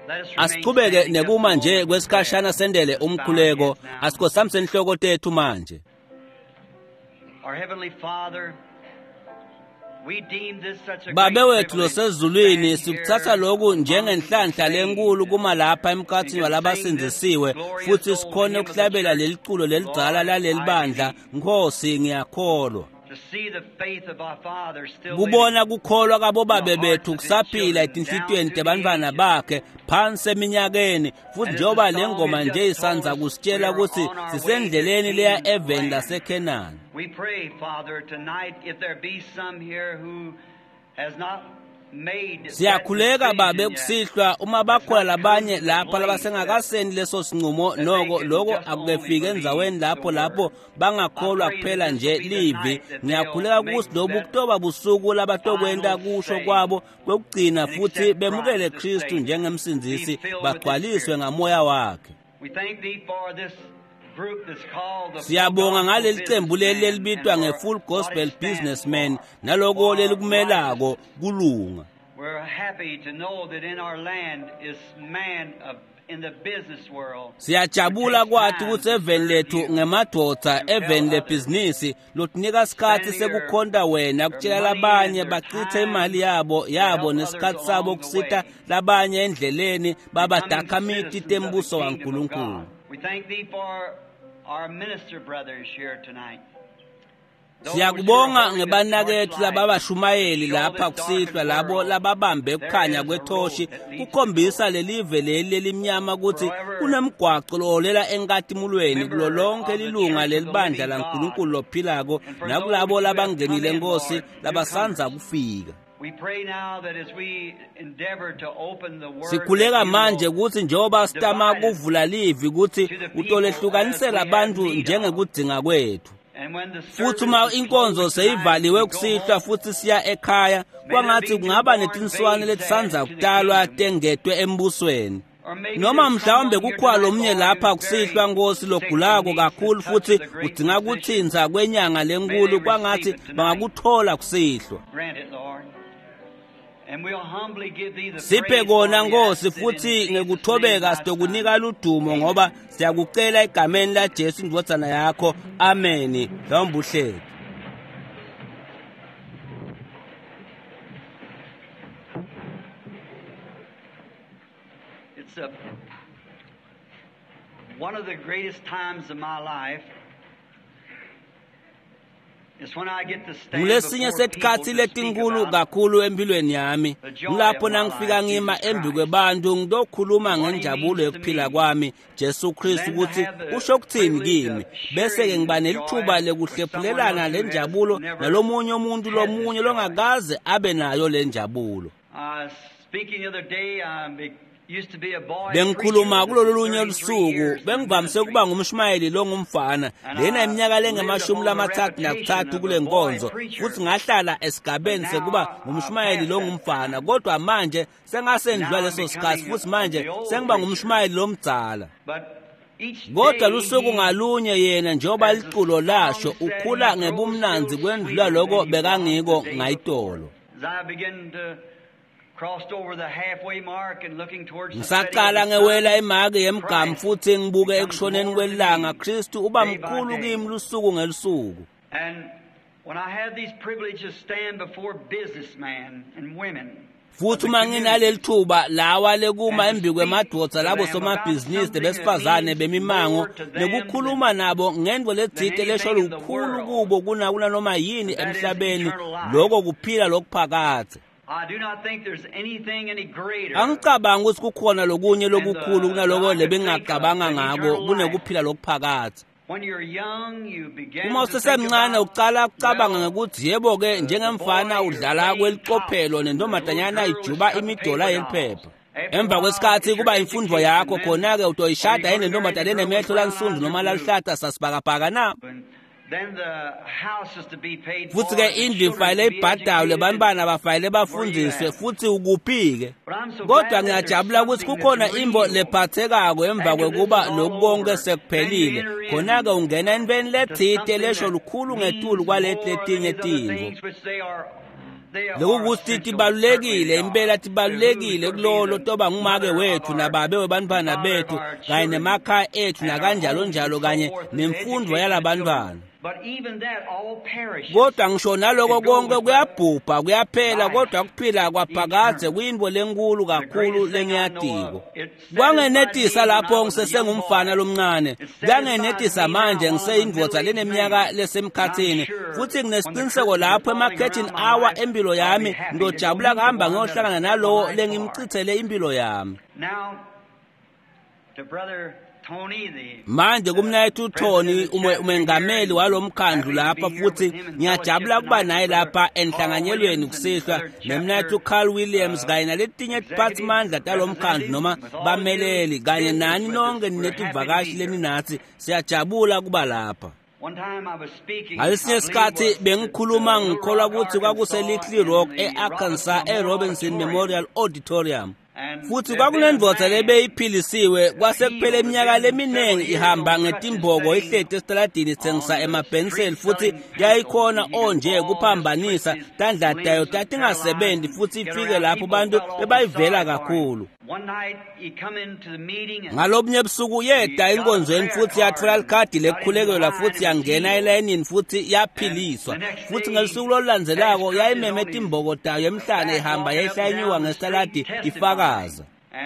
Asiqhubeke nekuma nje kwesikhashana sendele umkhuleko asikhosamse inhloko tethu manje. Babe wethu losezulwini sikuthatha lokhu njengenhlanhla lenkulu kuma lapha emkhathini walabasinzisiwe futhi sikhona ukuhlabela leliculo leligcala laleli bandla Nkosi ngiyakholwa. Kubona kukholwa kabo babe bethu kusaphila etinhlitweni tebantwana bakhe phansi eminyakeni futhi njoba lengoma nje isanza kusitshela ukuthi sisendleleni leya eveni laseKenani. We pray, Father, tonight if there be some here who has not made siyakhuleka babe kusihlwa uma bakhona labanye lapha labasengakaseni leso sinqumo lokho akufike enzaweni lapho bangakholwa kuphela nje livi. Ngiyakhuleka ukuthi lobu kutoba busuku labatokwenda kusho kwabo kokugcina futhi bemukele Kristu njengemsindisi bagcwaliswe ngamoya wakhe. We thank thee for this group that's called the Siyabonga ngaleli cembu lelibitwa ngefull gospel businessman naloko lelikumelako kulunga. We're happy to know that in our land is man in the business world. Siyajabula kwathi ukuthi eveni lethu ngemadoda eveni lebhizinisi lotinika isikhathi sekukhonda wena kutshela labanye bachithe imali yabo nesikhathi sabo kusita labanye endleleni babadakhamiti tembuso kaNkulunkulu. We thank thee for our minister brothers here tonight. Siyakubonga ngebanakethu lababashumayeli lapha kusihlwa labo lababambe ukukhanya kwethoshi kukhombisa lelive lelimnyama ukuthi kunemgwaqo lolela enkatimulweni kulo lonke lilunga lelibandla laNkulunkulu lophilako nakulabo labangenile Nkosi labasanza kufika. Sikhuleka manje ukuthi njoba sitama kuvula livi ukuthi utolehlukanisela abantu njengekudinga kwethu. Futhi uma inkonzo seyivaliwe kusihlwa futhi siya ekhaya kwangathi kungaba netinswane letisanza kutalwa tengedwe embusweni. Noma mhlawumbe kukhwala omnye lapha kusihlwa Nkosi logulako kakhulu futhi udinga ukuthinza kwenyanga lenkulu kwangathi bangakuthola kusihlwa. Siphe kona Nkosi futhi ngekuthobeka sitokunika ludumo ngoba siyakucela egameni laJesu indodana yakho. Amen. Ngombuhle. It's one of the greatest times of my life. Ngulesinye setikhathi letinkulu kakhulu empilweni yami. Ngilapho nangifika ngima embi kwebantu ngidokhuluma ngenjabulo yokuphila kwami Jesu Kristu ukuthi usho ukuthini kimi. Bese ke ngiba nelithuba lekuhlephulelana lenjabulo nalomunye umuntu lomunye longakaze abe nayo lenjabulo. Speaking the other day, bengikhuluma kulolunye usuku bengivamise ukuba ngumshumayeli lo ngumfana lena iminyaka le-33 kule nkonzo futhi ngahlala esigabeni sekuba ngumshumayeli lo ngumfana kodwa manje sengasendlwa leso sikhathi futhi manje sengiba ngumshumayeli lo mdzala. Kodwa lusuku ngalunye yena njoba liculo lasho ukhula ngebumnanzi kwendlula lokho bekangiko ngayitolo. Ngisaqala ngewela imaki yemgamu futhi ngibuke ekushoneni kwelanga Kristu uba mkhulu kimi lusuku ngelusuku. Futhi manginaleli thuba lawa lekuma embi kwemadoda labo somabhizinisi besifazane bemimango nekukhuluma nabo ngendvo ledzite lesho lukhulu kubo kuna noma yini emhlabeni lokho kuphila lokuphakade. Angicabanga ukuthi kukhona lokunye lokukhulu kunaloko lebengacabanga ngako kunekuphila lokuphakade. Uma usesemncane uqala ukucabanga ngokuthi yebo ke njengemfana udlala kwelicophelo nendomadanyana ijuba imidola yeliphepha. Emva kwesikhathi kuba imfundo yakho khona ke utoyishada yena nendomadana enemehlo lansundu noma lalihlata sasibhakabhaka na. Futhi ke indlu ifanele ibhadalwe bantwana bafanele bafundiswe futhi ukuphike. Kodwa ngiyajabula ukuthi kukhona imbo lephathekako emva kwekuba lokukonke sekuphelile. Khona ke ungena entweni lethite lesho lukhulu ngetulu kwaletinye izinto. lokuthi tibalulekile impela tibalulekile kulolo toba ngumake wethu nababe webantwana bethu kanye nemakhaya ethu nakanjalo njalo kanye nemfundo yalabantwana. Kodwa ngisho naloko konke kuyabhubha kuyaphela kodwa kuphila kwaphakade kuyinto lenkulu kakhulu lengiyadiko. Kwangenetisa lapho ngisesengumfana lomncane, kwangenetisa manje ngiseyindvodza leneminyaka lesemkhathini futhi nginesiqiniseko lapho emakhethini awa empilo yami ngojabula kuhamba ngiyohlangana nalowo lengimchithele impilo yami. Manje kumnayethu Tony umengameli walomkhandlu lapha futhi ngiyajabula kuba naye lapha enhlanganyelweni kusihlwa nemnayethu Carl Williams kanye naletinye departments talomkhandlu noma bameleli kanye nani nonke ninetivakashi leninathi siyajabula kuba lapha. Ngalesinye isikhathi bengikhuluma ngikholwa ukuthi kwakuseLittle Rock eArkansas eRobinson Memorial Auditorium. Futhi kwakunendvodza lebeyiphilisiwe kwasekuphela iminyaka leminengi ihamba ngetimboko ihlete esitaladini ithengisa emabhenseli futhi yayikhona onje kuphambanisa tandlatayo tatingasebenzi futhi ifike lapho bantu bebayivela kakhulu. Ngalobunye ebusuku yeda inkonzweni futhi yathola likhadi lekukhulekelwa futhi yangena elayinini futhi yaphiliswa futhi ngesuku lolandzelako yayimeme timboko tayo emhlane ihamba yahlanyiwa ngesitaladi ifakaza.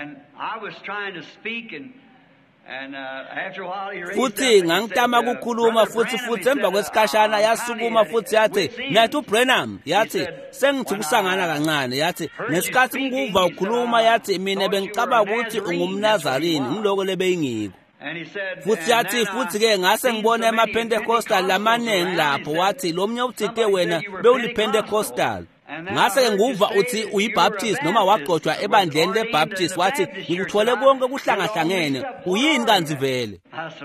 Futhi ngangitama kukhuluma futhi emva kwesikhashana yasukuma futhi yathi nathi uBrenham yathi sengithi kusangana kancane yathi ngesikhathi ngikuva ukhuluma yathi mina bengicabanga ukuthi ungumNazarini ngiloko lebeyingiko. Futhi yathi futhi ke ngase ngibona emaPentecostal lamanengi lapho wathi lo mnye uthite wena bewuliPentecostal. Ngase nguva uthi uyibaptist noma wagcotshwa ebandleni leBaptist wathi ngikuthole konke kuhlangahlangene uyini kanzi vele.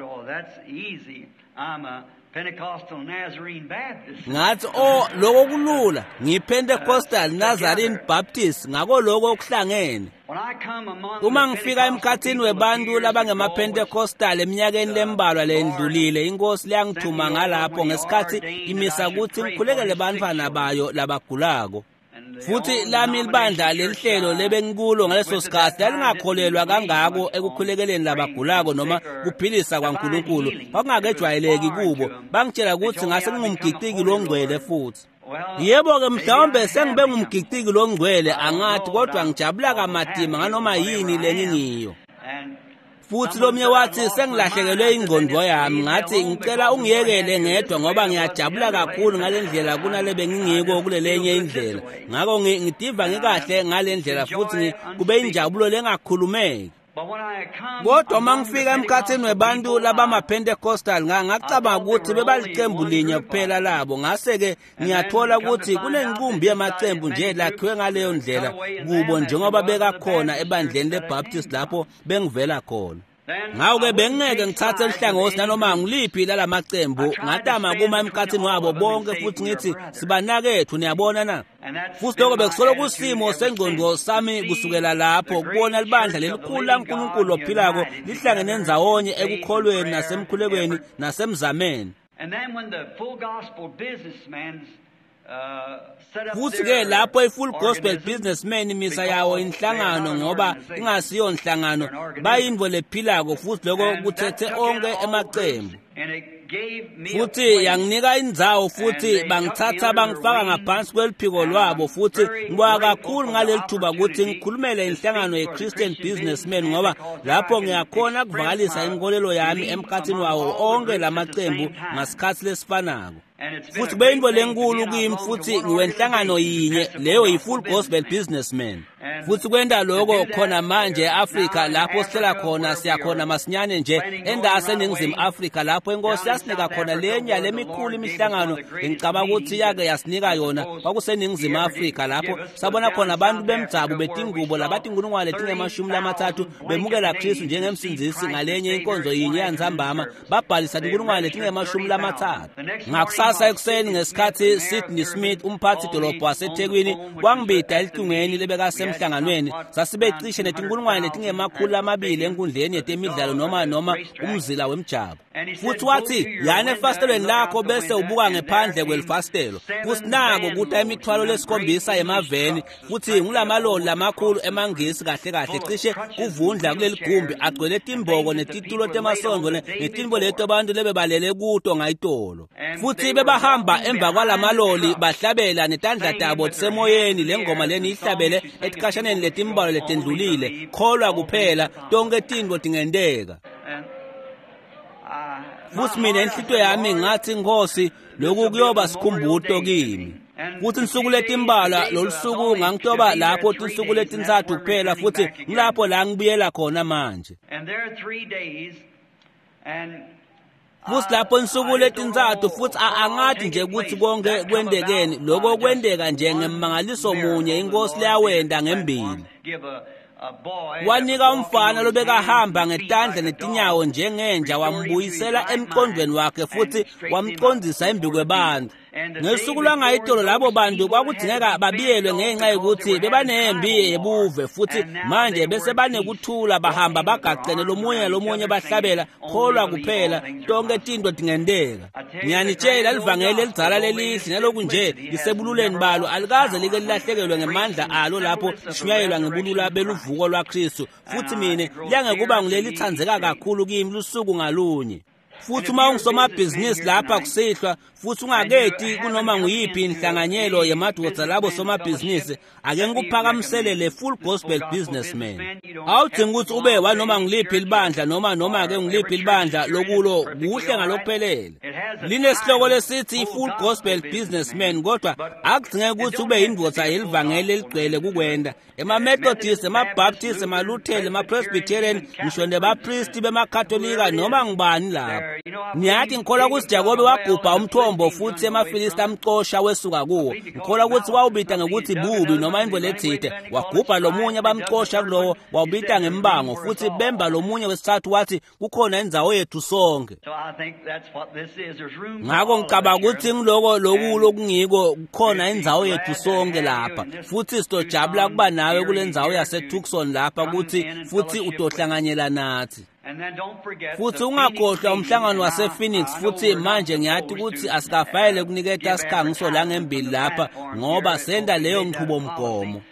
Ngathi lokho kulula ngiPentecostal Nazarene Baptist ngako lokho okuhlangene. Uma ngifika emkhathini webantu labangemaPentecostal eminyakeni lembalwa lendlulile inkosi liyangithuma ngalapho ngesikhathi imisa ukuthi ngikhulekele bantwana bayo labagulako. Futhi lami libandla lelihlelo lebengikulo ngaleso sikhathi lalingakholelwa kangako ekukhulekeleni labagulako noma kuphilisa kwaNkulunkulu kwakungakejwayeleki kubo. Bangitshela ukuthi ngase ngingumgiciki longcwele futhi. Yebo ke mhlawumbe sengibe ngumgiciki longcwele angathi kodwa ngijabula kamatima nganoma yini lengingiyo. Futhi lomnye wathi sengilahlekelwe ingqondo yami ngathi ngicela ungiyekele ngedwa ngoba ngiyajabula kakhulu ngalendlela kunale bengingiko kulelenye indlela. Ngakho ngidiva ngikahle ngalendlela futhi kube injabulo lengakhulumeki. Kodwa mangifika emkhathini webantu labamaPentecostal ngacabanga ukuthi bebaliqembu linye kuphela labo ngase ke ngiyathola ukuthi kunenqumbi yamaqembu nje lakhiwe ngaleyo ndlela kubo njengoba bekakhona ebandleni leBaptist lapho bengivela khona. Ngawuke bengeke ngithathe elihlangosi nanoma ngiliphi lalamaqembu ngatama kuma emkhathini wabo bonke futhi ngithi sibanakethu niyabona na. Futhi lokho bekusolo kusimo sengqondo sami kusukela lapho kubona libandla lelikhulu laNkulunkulu ophilako lihlangene ndzawonye ekukholweni nasemkhulekweni nasemzameni. Futhi ke lapho ifull gospel businessman imisa yawo inhlangano ngoba ingasiyo inhlangano bayinvo lephilako futhi lokho kuthethe onke emaqembu. Futhi yanginika indzawo futhi bangithatha bangifaka ngaphansi kweliphiko lwabo futhi ngibonga kakhulu ngaleli thuba ukuthi ngikhulumele inhlangano yeChristian Businessmen ngoba lapho ngiyakhona kuvakalisa inkolelo yami emkhathini wawo onke lamaqembu ngasikhathi lesifanako. Futhi beyinto lenkulu kimi futhi ngiwenhlangano yinye leyo yifull gospel businessman. Futhi kwenda lokho khona manje eAfrika lapho sihlela khona siyakhona masinyane nje endase eNingizimu Afrika lapho inkosi yasinika khona lenya lemikhulu imihlangano engicabanga ukuthi yake yasinika yona kwakuseNingizimu Afrika lapho sabona khona abantu bemjabu betingubo labathi inkulungwane letingamashumi bemukela Kristu njengemsindisi ngalenye inkonzo yinye yanzambama babhalisa inkulungwane letingamashumi. Ngakusasa kusasa ekuseni ngesikhathi Sidney Smith umphathi dolobha waseThekwini wangibida elitungeni lebekasemhlanganweni sasibecishe netinkulungwane letingemakhulu amabili enkundleni yetemidlalo noma umzila wemjabo futhi wathi yana efastelweni lakho bese ubuka ngephandle kwelifastelo futhi nako ukuthi imithwalo lesikhombisa emaveni futhi ngulamaloli lamakhulu emangisi kahle cishe kuvundla kuleli gumbi agcwele timboko netitulo temasongo netimbo leto abantu lebebalele kuto ngayitolo futhi bebahamba emva kwalamaloli bahlabela netandla tabo tsemoyeni lengoma leni ihlabele etikashaneni letimbalo letendlulile kholwa kuphela tonke tinto tingendeka futhi mina enhlito yami ngathi Nkosi lokhu kuyoba sikhumbuto kimi futhi insuku letimbalwa lolusuku ngangitoba lapho insuku letintathu kuphela futhi ngilapho la ngibuyela khona manje futhi lapho insuku letintathu futhi angathi nje ukuthi konke kwendekeni lokho kwendeka nje ngemmangaliso munye inkosi leyawenda ngembili wanika umfana lobekahamba ngetandla netinyawo njengenja wambuyisela emqondweni wakhe futhi wamqondisa embi kwebantu ngesuku langayitolo labo bantu kwakudingeka babiyelwe ngenxa yokuthi bebanembi ebuve futhi manje bese banekuthula bahamba bagaqene lomunye bahlabela kholwa kuphela tonke tinto tingendeka ngiyanitshela livangeli elidzala lelihle naloku nje lisebululeni balo alikaze like lilahlekelwe ngemandla alo lapho lishunyayelwa ngebulula beluvuko lwaKristu futhi mina liyangekuba ngilelithandzeka kakhulu kimi lusuku ngalunye futhi uma ungusomabhizinisi lapha kusihlwa futhi ungaketi kunoma nguyiphi inhlanganyelo yemadodza labo somabhizinisi ake ngikuphakamisele le full gospel businessman awudingi ukuthi ube wanoma ngiliphi libandla noma ke ngiliphi libandla lokulo kuhle ngalophelele linesihloko lesithi full gospel businessman kodwa akudingeki ukuthi ube indvodza yelivangeli eligcwele kukwenda ema-Methodist ema-Baptist ema-Lutheran ema-Presbyterian ngisho nebapristi bemakatholika noma ngibani lapho niyathi ngikholwa ukuthi Jakobe wagubha umthombo futhi emafilisti amcosha wesuka kuwo ngikholwa ukuthi wawubita ngekuthi bubi noma indvo lethide wagubha lomunye abamcosha kulowo wawubita ngembango futhi bemba lomunye wesithathu wathi kukhona indzawo yethu sonke ngako ngicabanga ukuthi ngiloko kungiko kukhona indzawo yethu sonke lapha futhi sitojabula kuba nawe kule ndzawo yaseTucson lapha ukuthi futhi utohlanganyela nathi futhi ungakhohlwa umhlangano wasePhoenix futhi manje ngiyathi ukuthi asikafayele kuniketa sikhangiso la ngembili lapha ngoba senda leyo nchubo mgomo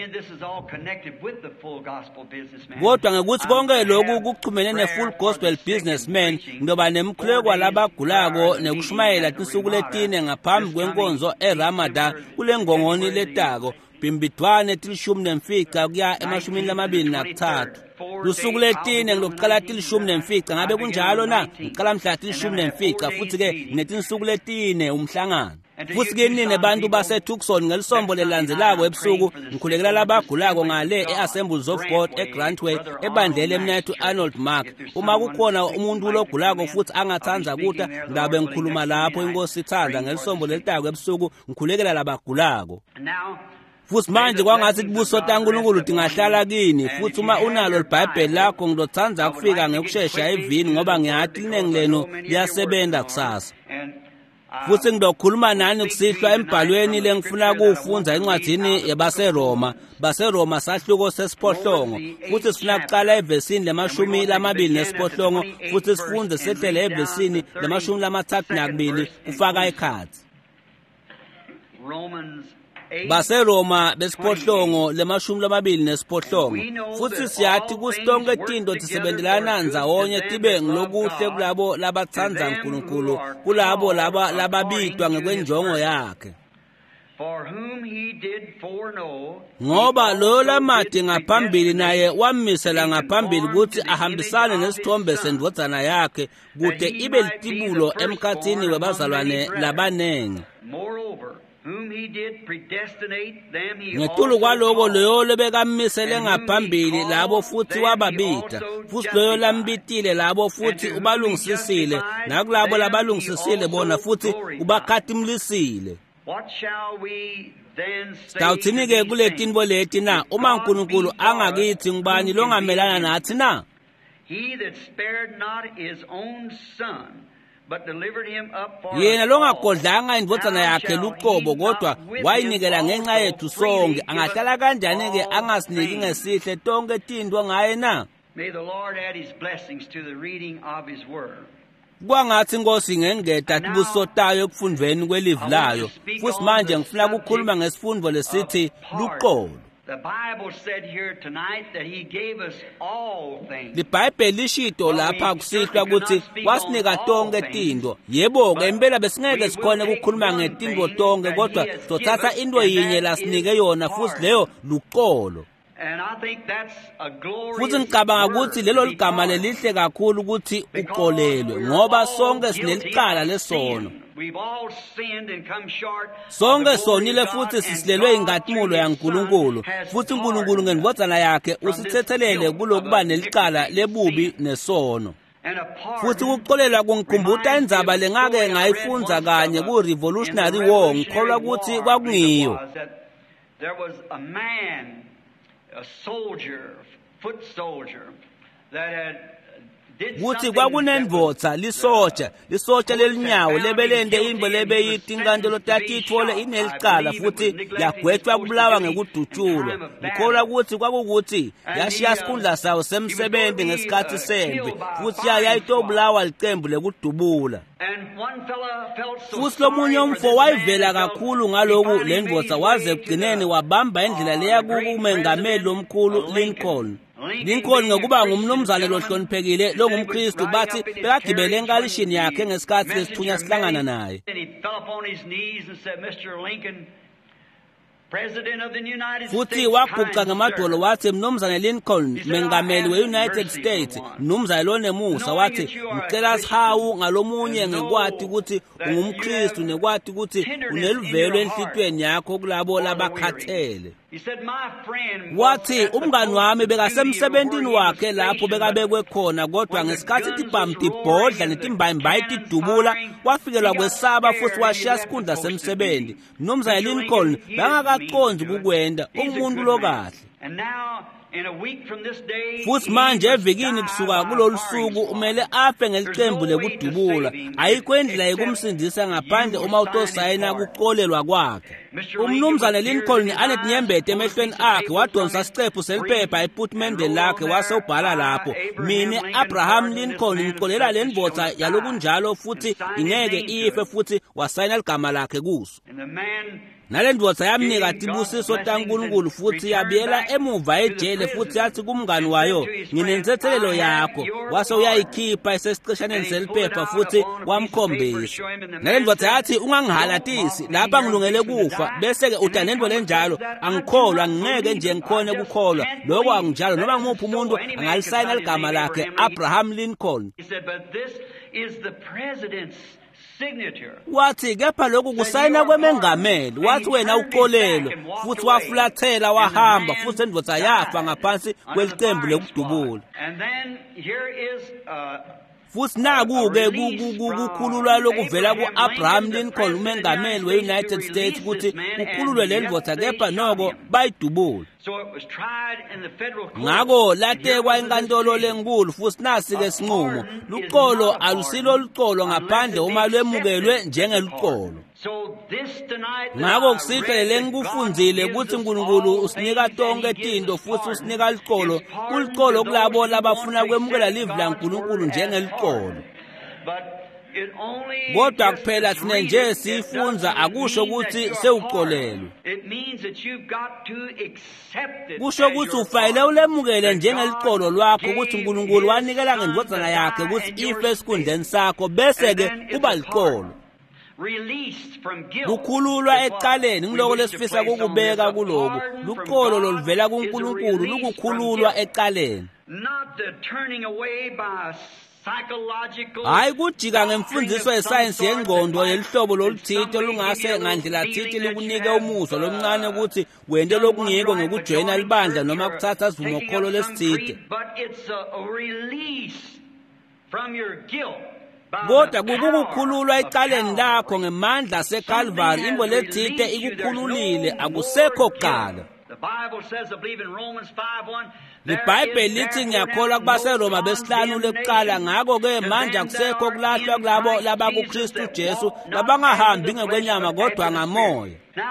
kodwa ngekuthi konke lokhu kuchumene ne-full gospel businessman ndoba nemkhuleko labagulako nekushumayela tinsuku letine ngaphambi kwenkonzo eRamadan kule ngongoni letako Bimbidwane tilishumi nemfica kuya emashumini lamabili nakuthathu lusuku letine ngilokuqala tilishumi nemfica ngabe kunjalo na ngiqala mhla tilishumi nemfica futhi ke netinsuku letine umhlangano futhi ke nini abantu baseTucson ngelisombo lelandzelako ebusuku ngikhulekela labagulako ngale eAssemblies of God eGrantway ebandlele emnethu Arnold Mark uma kukhona umuntu logulako futhi angathanza kuta ngabe ngikhuluma lapho inkosi ithanda ngelisombo lelitako ebusuku ngikhulekela labagulako futhi manje kwangathi kubuso taNkulunkulu tingahlala kini futhi uma unalo iBhayibheli lakho ngilothanza kufika ngekusheshsha evini ngoba ngiyathi linengileno liyasebenza kusasa futhi ngidokhuluma nani kusihlwa embhalweni lengifuna kufunza encwadini yabaseRoma sahluko sesiphohlongo futhi sifuna kuqala evesini lemashumi lamabili nesiphohlongo futhi sifunze sehlele evesini lemashumi lamathathu nakubili kufaka ikhathi baseRoma besiphohlongo lemashumi lamabili nesiphohlongo futhi siyathi kusonke tinto tisebendelana ndzawonye tibe ngilokuhle kulabo labathanza uNkulunkulu kulabo lababitwa ngekwenjongo yakhe ngoba lo lamade ngaphambili naye wamisela ngaphambili ukuthi ahambisane nesithombe sendvodzana yakhe kude ibe litibulo emkhathini webazalwane labanengi ngetulu kwaloko loyo lebekamisele ngaphambili labo futhi wababita futhi loyo lambitile labo futhi ubalungisisile nakulabo labalungisisile bona futhi ubakhatimlisile Sitawuthini ke kuletinto leti na uma uNkulunkulu angakithi ngibani longamelana nathi na He that spared not his own son yena longagodlanga indvodzana yakhe luqobo kodwa wayinikela ngenxa yethu sonke angahlala kanjani ke angasiniki ngesihle tonke tintwa ngaye na. May the Lord add his blessings to the reading of his word. Kwangathi Nkosi ngengeda tibusotayo ekufundweni kwelivi layo. Futhi manje ngifuna ukukhuluma ngesifundo lesithi luqolo. The Bible said here tonight that he gave us all things. LiBhayibheli lishito lapha kusihlwa ukuthi wasinika tonke tintwa. Yebo ke impela besingeke sikhone ukukhuluma ngetintwa tonke kodwa sothatha into yinye lasinike yona futhi leyo luqolo. And I think that's a glorious. Futhi ngicabanga ukuthi lelo ligama lelihle kakhulu ukuthi uqolelwe ngoba sonke sinelicala lesono. We've all sinned and come short. Sonke sonile futhi sisilelwe ingatimulo yaNkulunkulu futhi uNkulunkulu ngendvodzana yakhe usithethelele kulokuba nelicala lebubi nesono. Futhi ukuqolelwa kungikhumbuta indzaba lengake ngayifunza kanye ku Revolutionary War ngikholwa ukuthi kwakungiyo. There was a man, a soldier, foot soldier, that had Kuthi kwakunendvodza lisotsha lelinyawo lebelende imbo lebeyithi inkantolo tatithole inelicala futhi yagwetshwa kubulawa ngekudutshulwa. Ngikholwa ukuthi kwakukuthi yashiya sikhundla sawo semsebenzi ngesikhathi sempi futhi yayitobulawa licembu lekudubula. Futhi lomunye umfo wayivela kakhulu ngaloku lendvodza waze ekugcineni wabamba indlela leya kumengameli lomkhulu Lincoln ngokuba ngumnumzane lohloniphekile longumKristu bathi bekagibele enkalishini yakhe ngesikhathi lesithunya sihlangana naye. Futhi waguqa ngamadolo wathi mnumzane Lincoln mengameli we-United States mnumzane lonemusa wathi ngicela sihawu ngalomunye ngekwati ukuthi ungumKristu nekwati ukuthi uneluvelo enhlitweni yakho kulabo labakhathele. Wathi umngani wami bekasemsebentini wakhe lapho bekabekwe khona kodwa ngesikhathi tibhodla netimbayimbayi tidubula wafikelwa kwesaba futhi washiya sikhundla semsebenzi. Mnumzane Lincoln bangakaqondi kukwenda umuntu lokahle. Futhi manje evikini kusuka kulolu suku umele afe ngelicembu lekudubula. Ayikho indlela yokumsindisa ngaphandle uma utosayina kuqolelwa kwakhe. Umnumzane Lincoln anetinyembete emehlweni akhe wadonsa sicephu seliphepha ephuthumendeni lakhe wase ubhala lapho, mina Abraham Lincoln ngiqolela lendvodza yalokunjalo futhi ingeke ife futhi wasayina ligama lakhe kuso. Nalendvodza yamnika tibusiso taNkulunkulu futhi yabiyela emuva ejele futhi yathi kumngani wayo nginenzethelelo yakho wase uyayikhipha esesiqeshaneni seliphepha futhi wamkhombisa. Nalendvodza yathi ungangihalatisi lapha ngilungele kufa bese ke uthi nento lenjalo angikholwa ngeke nje ngikhone ukukholwa lokho anginjalo noma ngimuphi umuntu angalisayina ligama lakhe Abraham Lincoln. Wathi kepha lokhu kusayina kwemengameli wathi wena uqolelwe futhi wafulathela wahamba futhi endvodza yafa ngaphansi kwelicembu lekudubula. Futhi naku-ke kukhululwa lokuvela ku-Abraham Lincoln umengameli we-United States ukuthi kukhululwe le ndvodza kepha noko bayidubule. Ngako latekwa inkantolo lenkulu futhi nasi-ke sinqumo luqolo alusilo luqolo ngaphandle uma lwemukelwe njengeluqolo. Ngako kusihle lengikufundzile ukuthi uNkulunkulu usinika tonke tinto futhi usinika liqolo kuliqolo kulabo labafuna kwemukela livi laNkulunkulu njengeliqolo. Kodwa kuphela thina nje sifunza akusho ukuthi sewuqolelwe. Kusho ukuthi ufanele ulemukele njengeliqolo lwakho ukuthi uNkulunkulu wanikela ngendvodzana yakhe ukuthi ife esikhundleni sakho bese ke kuba liqolo. Kukhululwa ecaleni ngiloko lesifisa ukubeka kuloku luqolo loluvela kuNkulunkulu lukukhululwa ecaleni. Hayi kujika ngemfundiso yesayensi yengqondo yelihlobo loluthitho lungase ngandlela thithi likunike umuzwa lomncane ukuthi wende lokungiko ngekujoyina libandla noma kuthatha sivumokholo lesithithe. Kodwa kukukhululwa ecaleni lakho ngemandla seCalvary imbo lethithe ikukhululile akusekho qala. iBhayibheli lithi ngiyakholwa kubaseRoma besihlanu lekuqala ngakho ke manje akusekho kulahlwa kulabo laba kuKristu Jesu labangahambi ngekwenyama kodwa ngamoya.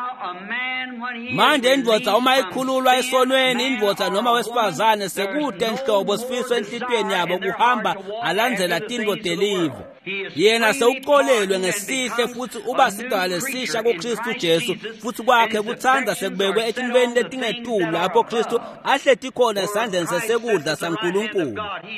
Manje indvodza uma ikhululwa esonweni, indvodza noma wesifazane sekude enhlobo sifiso enhlitweni yabo kuhamba alandzela tintfo telive. Yena sewuqolelwe ngesihle futhi uba sigaba lesisha kuKristu Jesu futhi kwakhe kutsandza sekubekwe etintfweni letingetulu lapho Kristu ahleti khona esandleni sesekudla saNkulunkulu.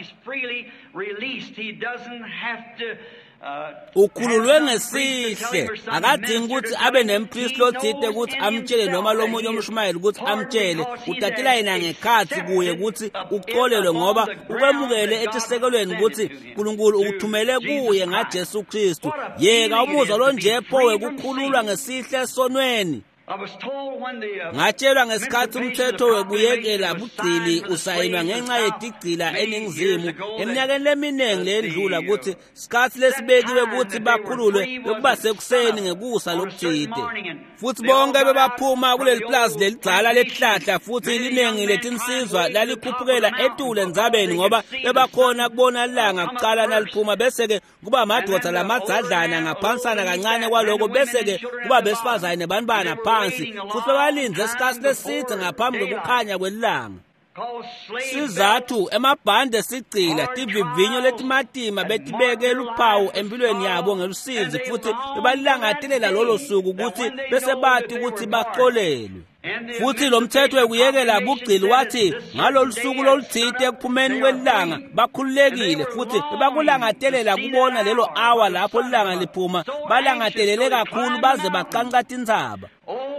Ukhululwe ngesihle, akadingi ukuthi abe nempriest lothite ukuthi amtshele noma lomunye umshumayeli ukuthi amtshele. Utatela yena ngekhathi kuye ukuthi uqolelwe ngoba ukwemukele etisekelweni ukuthi uNkulunkulu ukuthumele kuye ngaJesu Kristu. Yeka umuzwa lo nje phowe kukhululwa ngesihle esonweni. Ngatshelwa ngesikhathi umthetho wekuyekela bugcili usayinwa ngenxa yetigcila eningizimu eminyakeni leminingi ledlula ukuthi isikhathi lesibekiwe ukuthi bakhululwe bekuba sekuseni ngekusa lokuthide. Futhi bonke bebaphuma kuleli plaza leligcala lesihlahla futhi liningi letinsizwa lalikhuphukela etule ndzabeni ngoba bebakhona kubona ilanga kuqala naliphuma bese ke kuba amadoda lamadzadlana ngaphansana kancane kwaloko bese ke kuba besifazane nebantwana phansi futhi bebalinze isikhathi leside ngaphambi kokukhanya kwelanga. Sizathu emabhande sigcila tivivinyo letimatima betibekela uphawu empilweni yabo ngelusizi futhi bebalilangatelela lolo suku ukuthi bese bathi ukuthi baqolelwe. Futhi lo mthetho wekuyekela bugcili wathi ngalolu suku loluthite ekuphumeni kwelanga bakhululekile futhi bebakulangatelela kubona lelo hour lapho ilanga liphuma balangatelele kakhulu baze baqanqatha indzaba.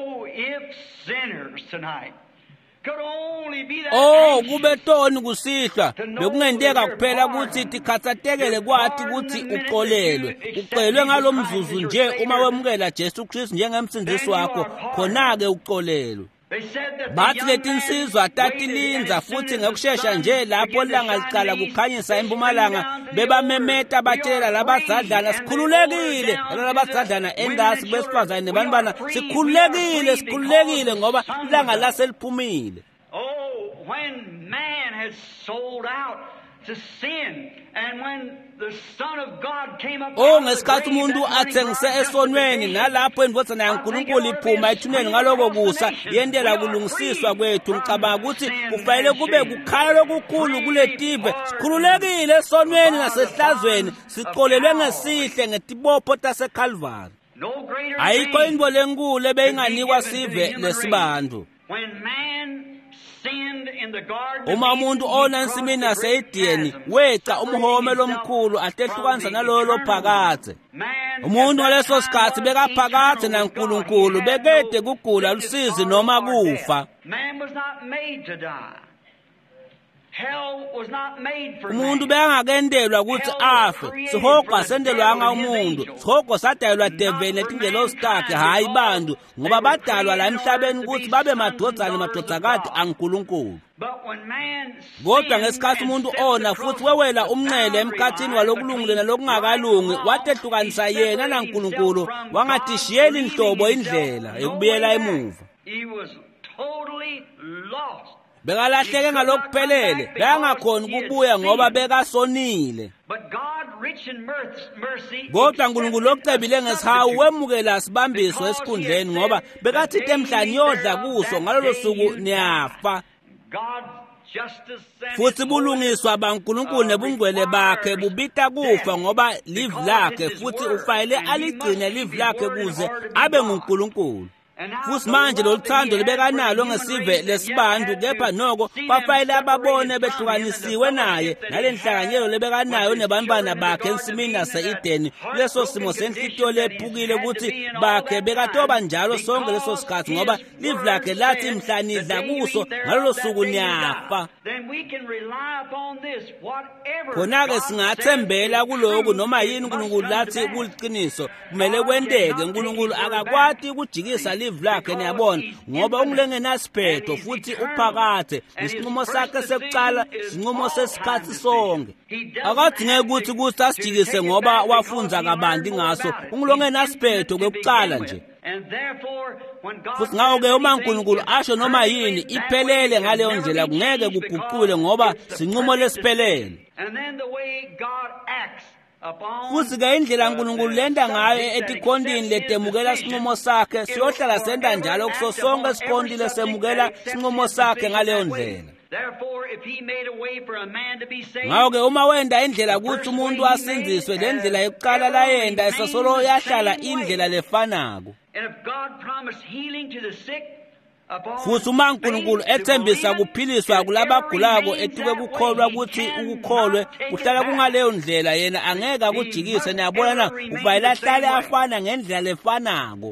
Kube toni kusihlwa bekungenteka kuphela ukuthi tikhathatekele kwathi ukuthi uqolelwe. Uqelwe ngalomzuzu nje uma wemukela Jesu Kristu njengemsindisi wakho khona-ke uqolelwe. Bathi letinsizwa tatilinza futhi ngekushesha nje lapho ilanga liqala kukhanyisa empumalanga bebamemeta batshelela labadzadlana sikhululekile. Labadzadlana endasi besifazane nebantwana sikhululekile ngoba ilanga laseliphumile. When man has sold out to sin and when the Son of God came up ngesikhathi umuntu athengise esonweni nalapho indvodana yaNkulunkulu iphuma ethuneni ngaloko kusa yendela kulungisiswa kwethu ngicabanga ukuthi kufanele kube kukhaya lokukhulu kuletive sikhululekile esonweni nasehlazweni siqolelwe ngesihle ngetibopho taseCalvary. Ayikho indbo lenkulu ebeyinganikwa sive lesibantu. Uma umuntu ona ensimini yaseEdeni weca umhome lomkhulu ahlehlukanisa nalolo phakathe. Umuntu ngaleso sikhathi bekaphakathe naNkulunkulu bekede kugula lusizi noma kufa. Umuntu bengakendelwa ukuthi afe. Sihoqa sendelwanga umuntu. Sihoqa sadalwa deveni etingelo stakhe hayi bantu ngoba badalwa la emhlabeni ukuthi babe madodzakade aNkulunkulu. Kodwa ngesikhathi umuntu ona futhi wewela umncele emkhathini walokulungile nalokungakalungi wathehlukanisa yena naNkulunkulu wangatishiyeli inhlobo indlela yokubuyela emuva. Bekalahleke ngalokuphelele bengakhona ukubuya ngoba bekasonile. Kodwa uNkulunkulu lokucebile ngesihawu wemukela sibambiso esikhundleni ngoba bekathi emhlani yodla kuso ngalolo suku niyafa. Futhi bulungiswa baNkulunkulu nebungcwele bakhe bubita kufa ngoba live lakhe futhi ufanele aligcine live lakhe kuze abe nguNkulunkulu. Futhi manje loluthando libekanalo ngesive lesibantu kepha noko bafanele ababone behlukanisiwe naye nalenhlanganyelo lebekanayo nebantwana bakhe ensimini yaseEdeni leso simo senhlitiyo lephukile ukuthi bakhe bekatoba njalo sonke leso sikhathi ngoba live lakhe lathi mhlanidla kuso ngalolo suku niyafa. Khona-ke singathembela kuloku noma yini uNkulunkulu lathi kuliqiniso kumele kwenteke. uNkulunkulu akakwati ukujikisa live lakhe niyabona ngoba ungulengenasiphetho futhi uphakathe isinqumo sakhe sekucala isinqumo sesikhathi sonke. Akadingeki ukuthi asijikise ngoba wafunza kabanti ngaso ungulongenasiphetho kwekucala nje. futhi ngawo-ke uma uNkulunkulu asho noma yini iphelele ngaleyo ndlela kungeke kuguqule ngoba sinqumo lesiphelele. Futhi-ke indlela uNkulunkulu lenda ngayo etikhondini letemukela sinqumo sakhe siyohlala senda njalo kuso sonke isikhondile semukela sinqumo sakhe ngaleyo ndlela. Ngawo-ke uma wenda indlela ukuthi umuntu asinziswe le ndlela yokuqala layenda esasolo yahlala indlela lefanako. Futhi uma uNkulunkulu ethembisa kuphiliswa kulabagulako etuke kukholwa ukuthi ukukholwe kuhlala kungaleyo ndlela yena angeke akujikise. Niyabona na uvayela hlale afana ngendlela lefanako.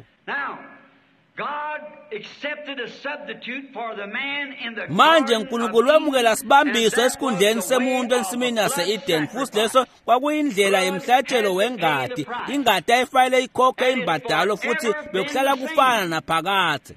Manje uNkulunkulu wemukela sibambiso esikhundleni semuntu ensimini yase-Eden, futhi leso kwakuyindlela yemhlatshelo wengadi, ingadi ayifayele ikhokhe imbadalo futhi bekuhlala kufana naphakade.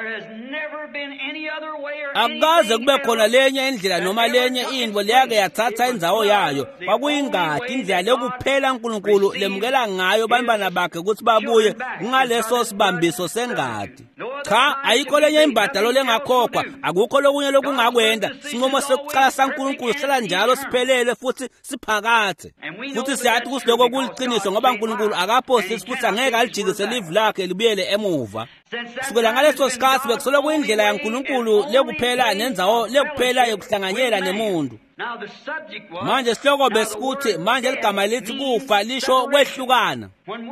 Akukaze kube khona lenye indlela noma lenye into leyake yathatha inzawo yayo. Kwakuyingadi indlela lokuphela uNkulunkulu lemukela ngayo bantwana bakhe ukuthi babuye kungaleso sibambiso sengadi. Cha, ayikho lenye imbadalo lengakhokhwa, akukho lokunye lokungakwenda. Sinqumo sokuqala saNkulunkulu sihlala njalo siphelele futhi siphakade. Futhi siyathi ukuthi lokho kuliqiniso ngoba uNkulunkulu akaphosi futhi angeke alijikise live lakhe libuyele emuva. Kusukela ngaleso sikhathi bekusolo kuyindlela yaNkulunkulu lekuphela nenzawo lekuphela yokuhlanganyela nemuntu. Manje sihloko besikuthi manje ligama lithi kufa lisho kwehlukana.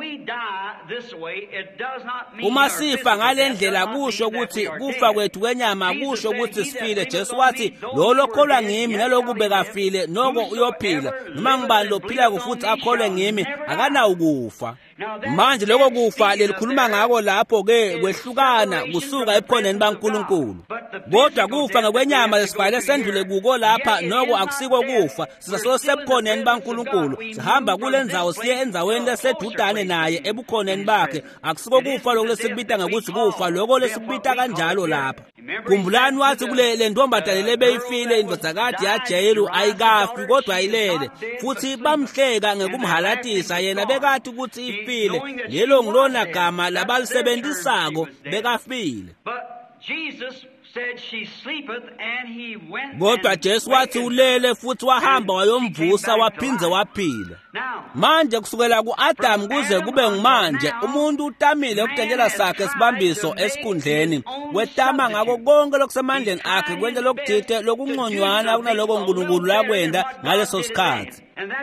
Uma sifa ngale ndlela kusho ukuthi kufa kwethu kwenyama kusho ukuthi sifile. Jesu wathi lo lokholwa ngimi naloku bekafile noko uyophila, noma ngibani lophila futhi akholwe ngimi akana ukufa. Manje lokho kufa lelikhuluma ngako lapho ke kwehlukana kusuka ebukhoneni baNkulunkulu. Kodwa kufa ngokwenyama lesifale sendlule kuko lapha noko akusiko kufa, sisasolo sebukhoneni baNkulunkulu. Sihamba kule ndzawo siye enzaweni lesedudane naye ebukhoneni bakhe. Akusiko kufa lokho lesikubita ngokuthi kufa, lokho lesikubita kanjalo lapha. Khumbulani wathi kule ntombazane lebeyifile indodakazi yaJairu ayikafi kodwa ayilele, futhi bamhleka ngekumhalatisa yena bekathi ukuthi ifile. Lelo ngilona gama labalisebenzisako bekafile. Kodwa Jesu wathi ulele futhi wahamba wayomvusa waphinze waphila. Manje kusukela ku-Adamu kuze kube ngumanje umuntu utamile ukutshela sakhe sibambiso esikhundleni wetama ngako konke lokusemandleni akhe kwenza lokudide lokungconywana kunaloko uNkulunkulu lakwenda ngaleso sikhathi.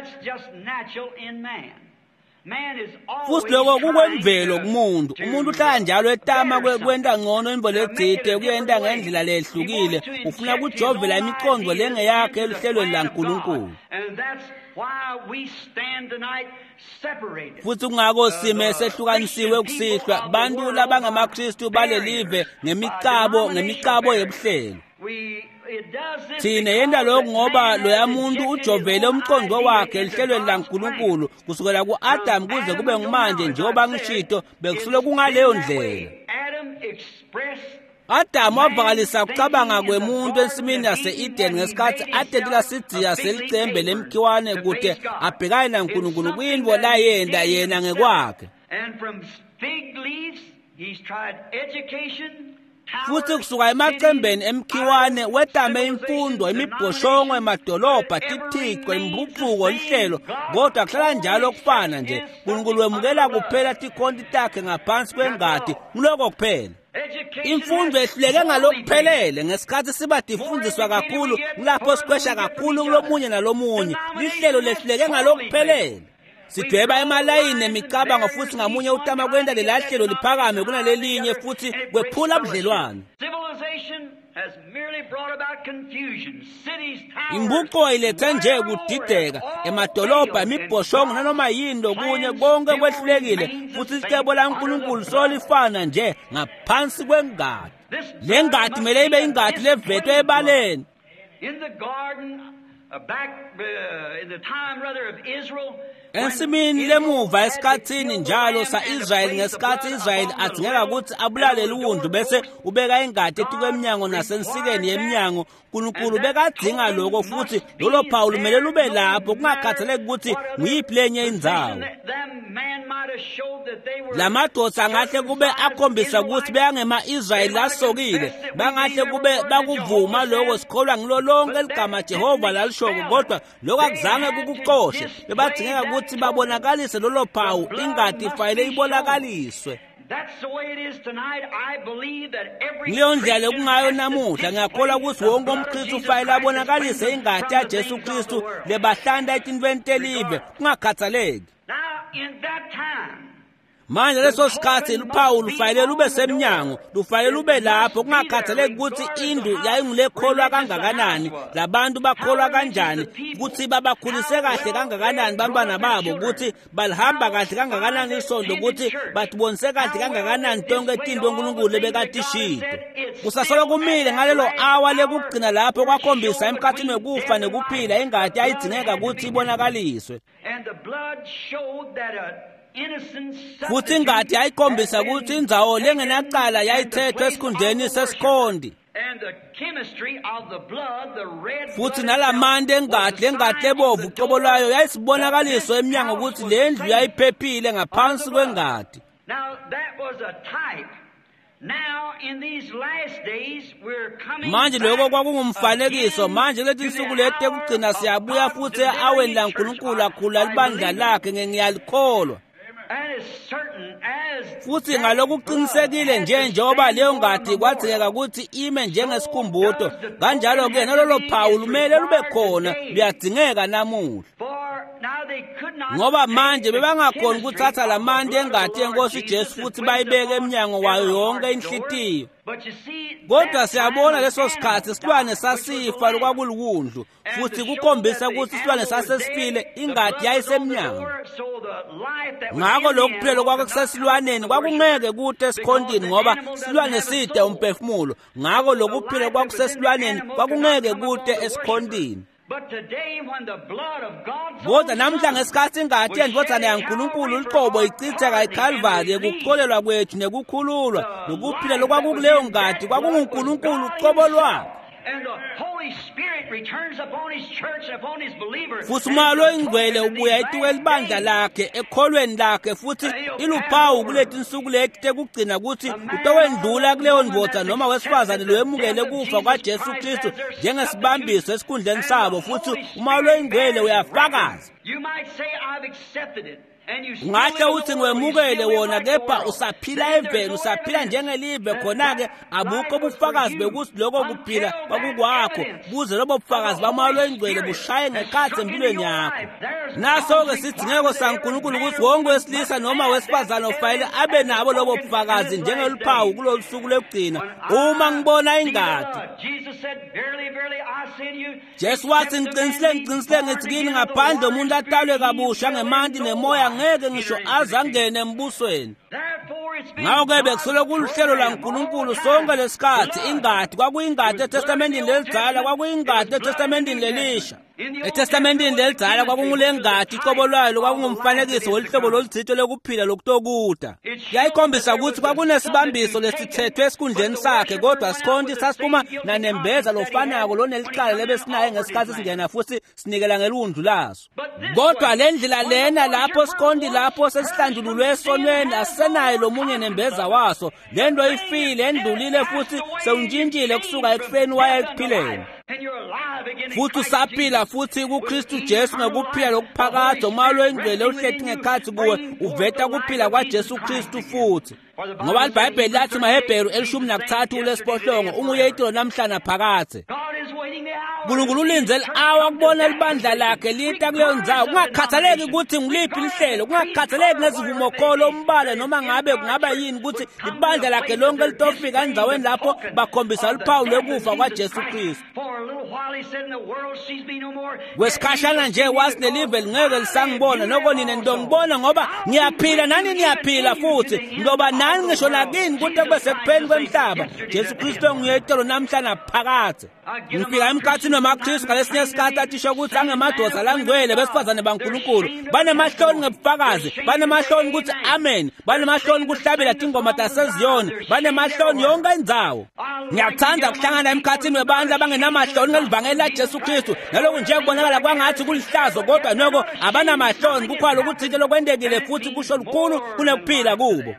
Futhi lokho kukwemvelo kumuntu. Umuntu uhlala njalo etama kwenta ngcono imbo ledzide kuyenta ngendlela lehlukile. Ufuna kujovela imiqondo lengeyakhe elihlelweni laNkulunkulu. Futhi kungako sime sehlukanisiwe ukusihlwa bantu labangamaKristu balelive ngemicabo yebuhlelo. Thina yenda lokho ngoba loya muntu ujovele umqondo wakhe elihlelweni laNkulunkulu kusukela ku-Adamu kuze kube ngumanje njengoba ngishito bekusule kungaleyo ndlela. Adamu wavakalisa ukucabanga kwemuntu ensimini yase-Eden ngesikhathi adedela sidziya selicembe lemkhiwane kude abhekane naNkulunkulu kuyinto layenda yena ngekwakhe. Futhi kusuka emacembeni emkhiwane wetame imfundo imibhoshongo emadolobha tithixo imbucuko lihlelo kodwa kuhlala njalo kufana nje. uNkulunkulu wemukela kuphela tikhonti takhe ngaphansi kwengadi kuloko kuphela. Imfundo ehluleke ngalokuphelele ngesikhathi siba difundiswa kakhulu kulapho siqhwesha kakhulu kulomunye nalomunye. Lihlelo lehluleke ngalokuphelele. Sidweba emalayini emicabango futhi ngamunye utama kwenda lelahlelo liphakame kunalelinye futhi kwephula ubudlelwano. Imbuco ilethe nje kudideka emadolobha imibhoshongo nanoma yini lokunye konke kwehlulekile futhi icebo laNkulunkulu solifana nje ngaphansi kwengadi. Le ngadi kumele ibe ingadi levetwe ebaleni. In the garden back in the time rather of Israel, Ensimini lemuva esikhathini njalo sa-Israyeli ngesikhathi Israyeli adingeka ukuthi abulale luwundlu bese ubeka ingadi etuke eminyango nasensikeni yeminyango, uNkulunkulu bekadinga lokho futhi lolo phawu lumele lube lapho kungakhathaleki ukuthi nguyiphi lenye indzawo. Lamadoda angahle kube akhombisa ukuthi beyangema-Israyeli asokile, bangahle kube bakuvuma lokho sikholwa ngilo lonke eligama Jehova lalishoko, kodwa lokho akuzange kukuxoshe. Bebadingeka ukuthi babonakalise lolo phawu, ingadi ifanele ibonakaliswe. Leyo ndlela kungayo namuhla ngiyakholwa ukuthi wonke umKristu ufanele abonakalise ingadi yaJesu Kristu lebahlanda etinweni elive kungakhathaleki. Manje leso sikhathi uphawu lufanele lube semnyango, lufanele lube lapho kungakhathaleki ukuthi indlu yayingulekholwa kangakanani, labantu bakholwa kanjani, ukuthi babakhulise kahle kangakanani bantwana babo, ukuthi balihamba kahle kangakanani isonto, ukuthi batibonise kahle kangakanani tonke izinto uNkulunkulu lebekatishito. Kusasolo kumile ngalelo hour lekugcina lapho kwakhombisa emkhathini wekufa nekuphila ingadi yayidingeka ukuthi ibonakaliswe. Futhi ingadi yayikhombisa ukuthi indzawo lengenacala yayithethwe esikhundleni sesikhondi. Futhi nalamande engadi lengadi ebovu uqobo lwayo yayisibonakaliso eminyango ukuthi le ndlu yayiphephile ngaphansi kwengadi. Manje lokho kwakungumfanekiso. Manje leti insuku leti ekugcina siyabuya futhi aweni laNkulunkulu akhula libandla lakhe ngiyalikholwa. Futhi ngalokuqinisekile njengoba leyo ngadi kwadzingeka ukuthi ime njengesikhumbuzo, kanjalo-ke nalolo phawu lumele lube khona, luyadingeka namuhla. Ngoba manje bebangakhona ukuthatha lamande engadi yenkosi Jesu futhi bayibeke eminyango wayo yonke inhlitiyo. Kodwa siyabona leso sikhathi isilwane sasifa lokwakuliwundlu, futhi kukhombisa ukuthi isilwane sasesifile, ingadi yayisemnyango. Ngakho lokhu kuphela kwakusesilwaneni kwakungeke kuthi esikhondini ngoba isilwane side umphefumulo. Ngakho lokhu kuphela kwakusesilwaneni kwakungeke kuthi esikhondini. Kodwa namhla ngesikhathi ingadi yendvodana yaNkulunkulu uqobo ichitheka eCalvary ekukholelwa kwethu nekukhululwa nokuphila lokwakukuleyo ngadi kwakunguNkulunkulu uqobo lwakhe. Futhi uMoya Oyingcwele ubuya etuke libandla lakhe ekholweni lakhe, futhi iluphawu kuleti insuku leti tekugcina ukuthi utowendlula kuleyo ndvodza noma wesifazane loyemukele kufa kwaJesu Kristu njengesibambiso esikhundleni sabo, futhi uMoya Oyingcwele uyafakaza. Ungahle uthi ngwemukele wona, kepha usaphila eveni, usaphila njengelive. Khona-ke abukho ubufakazi bekuthi lokho kuphila kwakukwakho, buze lobo bufakazi baMoya Oyingcwele bushaye ngekhathi empilweni yakho. Naso-ke sidingeko saNkulunkulu ukuthi wonke wesilisa noma wesifazane ufanele abe nabo lobo bufakazi njengeluphawu kulolu suku lokugcina. Uma ngibona ingadi, Jesu wathi ngiqinisile ngithi kini ngaphandle umuntu atalwe kabusha ngemanti nemoya ngeke ngisho azangene embusweni. Ngakho-ke bekusuke kuluhlelo laNkulunkulu sonke lesikhathi. Ingadi kwakuyingadi eTestamentini lelidala, kwakuyingadi eTestamentini lelisha. ETestamentini lelidala kwakungule ngadi iqobo lwayo kwakungumfanekiso welihlobo lolithitho lokuphila lokutokuta. Yayikhombisa ukuthi kwakunesibambiso lesithethwe esikhundleni sakhe, kodwa sikhonti sasiphuma nanembeza lofanako lonelicala lebesinaye ngesikhathi singena futhi sinikela ngelundlu laso. Kodwa le ndlela lena lapho sikhonti lapho sesihlanjululwe esonweni asisenayo lomunye nembeza waso. Le nto ifile endlulile futhi sewuntshintshile kusuka ekufeni waya ekuphileni. Futhi usaphila futhi kuKristu Jesu ngekuphila lokuphakade. uMoya Oyingcwele uhlethi ngekhathi kuwe uveta kuphila kwaJesu Kristu futhi. Ngoba iBhayibheli lathi maHebheru 13 ulesiphohlongo ungu-8 namhlanje phakathe. uNkulunkulu ulinzele awa kubona libandla lakhe lita kuleyo ndzawo, kungakhathaleki ukuthi ngiliphi lihlelo, kungakhathaleki ngezivumo kholo umbala noma ngabe kungaba yini, ukuthi ibandla lakhe lonke litofika endzaweni lapho bakhombisa luphawu lwekufa kwaJesu Kristu. Kwesikhashana nje wathi nelive lingeke lisangibona, noko nina nidongibona ngoba ngiyaphila nani niyaphila futhi ngoba nani ngisho nakini kuthi kube sekupheni kwemhlaba Jesu Kristu nguye itolo namhlanje phakathe. ngifika emkhathini wamaKristu ngalesinye isikhathi athisha ukuthi angemadoda langcwele besifazane baNkulunkulu banemahloni ngebufakazi, banemahloni ukuthi amen, banemahloni ukuhlabela ingoma taseZiyoni, banemahloni yonke indzawo. Ngiyathanda ukuhlangana emkhathini webantu abangenamahloni ngelivangeli laJesu Kristu, nalokhu nje kubonakala kwangathi kulihlazo kodwa noko abanamahloni kukhona lokuthi lokwendekile futhi kusho lukhulu kunekuphila kubo.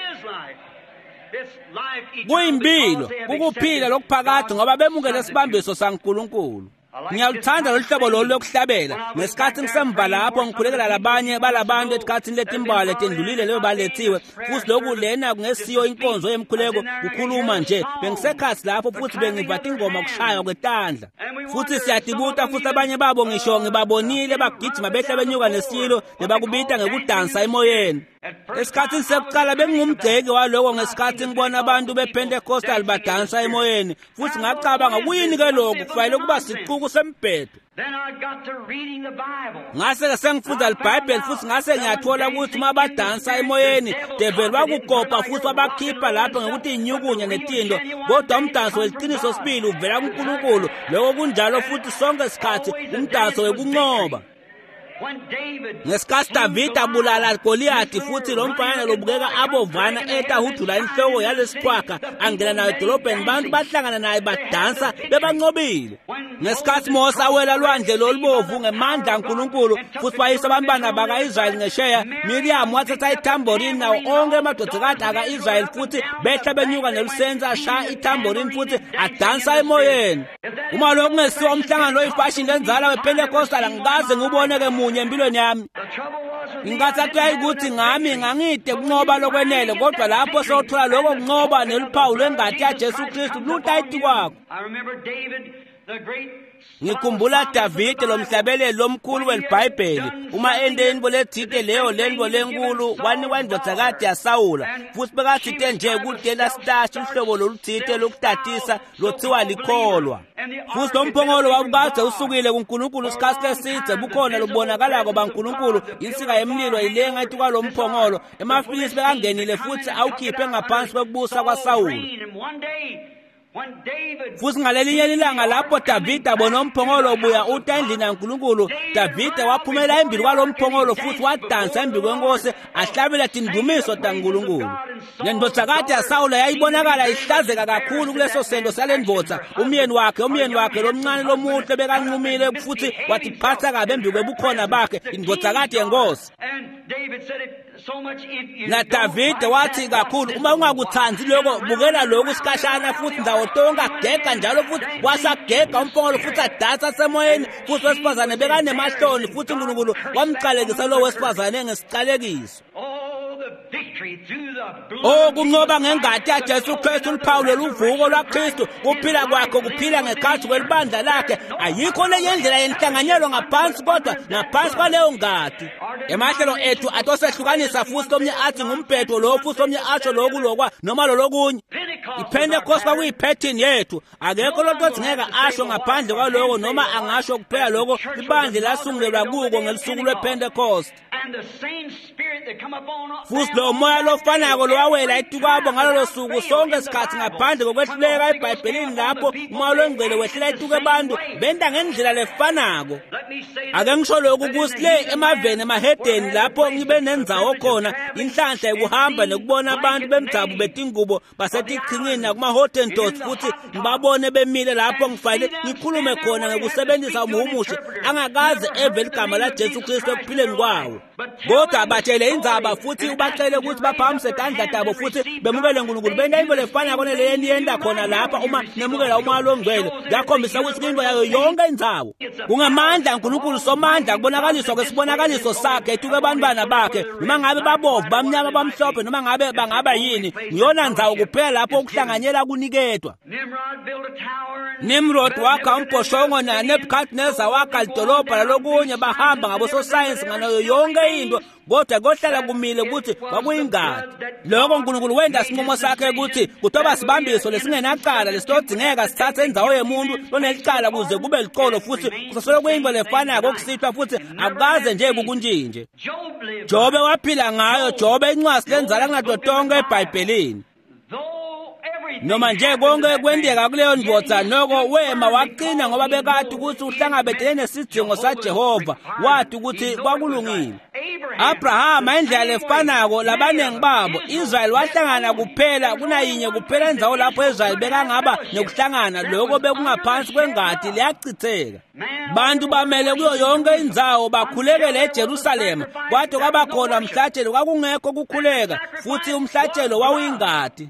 Kuyimpilo, kukuphila lokuphakade ngoba bemukele isibambiso saNkulunkulu. Ngiyaluthanda lolu hlobo lolu lokuhlabela. Ngesikhathi ngisemva lapho ngikhulekela labanye balabantu esikhathini letimbali letendlulile leyo balethiwe, futhi lokhu lena kungesiyo inkonzo yemkhuleko kukhuluma nje. Bengisekhasi lapho futhi bengivatha ingoma kushaya kwetandla. Futhi siyadibuta futhi abanye babo ngisho ngibabonile bagijima behle benyuka nesilo nebakubita ngekudansa emoyeni. Esikhathini sekuqala bengingumgceki waloko ngesikhathi ngibona abantu bePentecostal badansa emoyeni, futhi ngacabanga kuyini ke lokhu kufanele kuba siquku sembhedo. Ngase sengifunda iBhayibheli futhi ngase ngiyathola ukuthi uma badansa emoyeni devil bakukopa futhi babakhipha lapho ngekuthi inyukunye netindo, kodwa umdanso weliqiniso sibili uvela kuNkulunkulu. Lokho kunjalo futhi sonke isikhathi umdanso wekunqoba. Ngesikhathi David abulala Goliathi futhi lo mfana lobukeka abovana etahudula inhloko yalesiqhwaga angena nayo edolobheni, bantu bahlangana naye badansa bebancobile. Ngesikhathi Mose awela lwandle lolubovu ngemandla kaNkulunkulu futhi bayisa abantwana baka-Israyeli ngesheya, Miriam wathatha ithamborini nawo onke amadodakazi aka-Israyeli futhi behla benyuka nelusenza ashaya ithamborini futhi adansa emoyeni. Uma lokhu kungesiwo umhlangano oyifashini lenzala wePentecostal angikaze nguboneke munye empilweni yami. Ngingathi ukuthi ngami ngangide kunqoba lokwenele, kodwa lapho sewuthola lokho kunqoba neluphawu lwengadi yaJesu Kristu lutayiti kwakho. Ngikhumbula David lomhlabeleli lomkhulu weBhayibheli, uma endeni boledide leyo lengo lenkulu wanikwa indodakazi yaSawula, futhi bekathite nje kudela stash uhlobo loluthide lokutatisa lothiwa likholwa. Futhi lomphongolo wabukade usukile kuNkulunkulu isikhathi eside, bukhona lobonakalako baNkulunkulu insika yemlilo ilenga ethi kwalomphongolo. Emafilisi bekangenile futhi awukhiphe ngaphansi kokubusa kwaSawula. Futhi ngalelinye ilanga lapho David abona umphongolo ubuya uta endlini kaNkulunkulu, David waphumela embili kwalomphongolo futhi wadansa embili kwenkosi ahlabela indumiso kaNkulunkulu. Lendodakazi yaSawula yayibonakala ihlazeka kakhulu kuleso sendo salendvodza. Umyeni wakhe lomncane lomuhle bekanqumile futhi wathi phatha kabe embili kwebukhona bakhe indodakazi yenkosi. Na David wathi kakhulu, uma ungakuthandi lokho bukela lokhu sikashana futhi ndawo tonke agega njalo futhi wasagega umphongolo futhi adansa semoyeni futhi wesifazane bekanemahloni futhi uNkulunkulu wamqalekisa lo wesifazane ngesiqalekiso. Kunqoba ngengadi yaJesu Kristu, uluphawu loluvuko lwaKristu, kuphila kwakhe kuphila ngekhathi kwelibandla lakhe. Ayikho lenye indlela yenhlanganyelo ngaphansi kodwa ngaphansi kwaleyo ngadi. Emahlelo ethu atosehlukanisa futhi omnye athi ngumbhedo lo futhi omnye atsho lokhu lokwa noma lokunye. iPentecost kwakuyiphethini yethu, akekho lokho odingeka asho ngaphandle kwaloko noma angasho kuphela lokho ibandla lasungulelwa kuko ngelisuku lwePentecost. Futhi lo moya lofanako lowawela etukwabo ngalolo suku sonke isikhathi ngaphandle kokwehluleka eBhayibhelini lapho umoya longcwele wehlela etuke abantu benda ngendlela lefanako. Ake ngisho lokhu ukuthi le emaveni emahedeni lapho ngibe nenzawo khona inhlanhla ekuhamba nekubona abantu bemjabu betingubo basetichingini nakuma-Hottentots futhi ngibabone bemile lapho ngifanele ngikhulume khona ngokusebenzisa umhumushe angakaze eve igama laJesu Kristu ekuphileni kwawo. Kodwa batshele indzaba futhi ubacele ukuthi baphamise tandla tabo futhi bemukele uNkulunkulu benento lefana kone leyeni yenda khona lapha uma nemukela umoya longcwele yakhombisa ukuthi into yayo yonke indzawo kungamandla uNkulunkulu somandla kubonakaliswa kwesibonakaliso sakhe etuke abantwana bakhe noma ngabe babovu bamnyama bamhlophe noma ngabe bangaba yini ngiyona ndzawo kuphela lapho ukuhlanganyela kuniketwa. Nimrod wakha umbhoshongo naNebukadneza wakha idolobha lalokunye bahamba ngabososayensi nganayo yonke into kodwa kohlala kumile ukuthi kwakuyingadi. Lokho uNkulunkulu wenda isinqumo sakhe ukuthi kutoba sibambiso lesingenacala lesitodingeka sithathe indzawo yemuntu lonelicala kuze kube liqolo futhi kusasolo kuyinto lefanayo kokusithwa futhi akukaze nje kukunjinje. Jobe waphila ngayo, Jobe incwadi lenzala ngado tonke eBhayibhelini. noma nje konke kwendeka kuleyo ndvodza noko wema waqina ngoba bekade ukuthi uhlangabezene nesidingo saJehova wathi ukuthi kwakulungile. Abrahama indlela efanako labanengi babo Israel wahlangana kuphela kunayinye kuphela indzawo lapho Israel bekangaba nokuhlangana lokho bekungaphansi kwengadi liyachitheka. Bantu bamele kuyo yonke indzawo bakhulekele eJerusalema kwathi kwabakhona umhlatshelo kwakungekho kukhuleka futhi umhlatshelo wawuyingadi.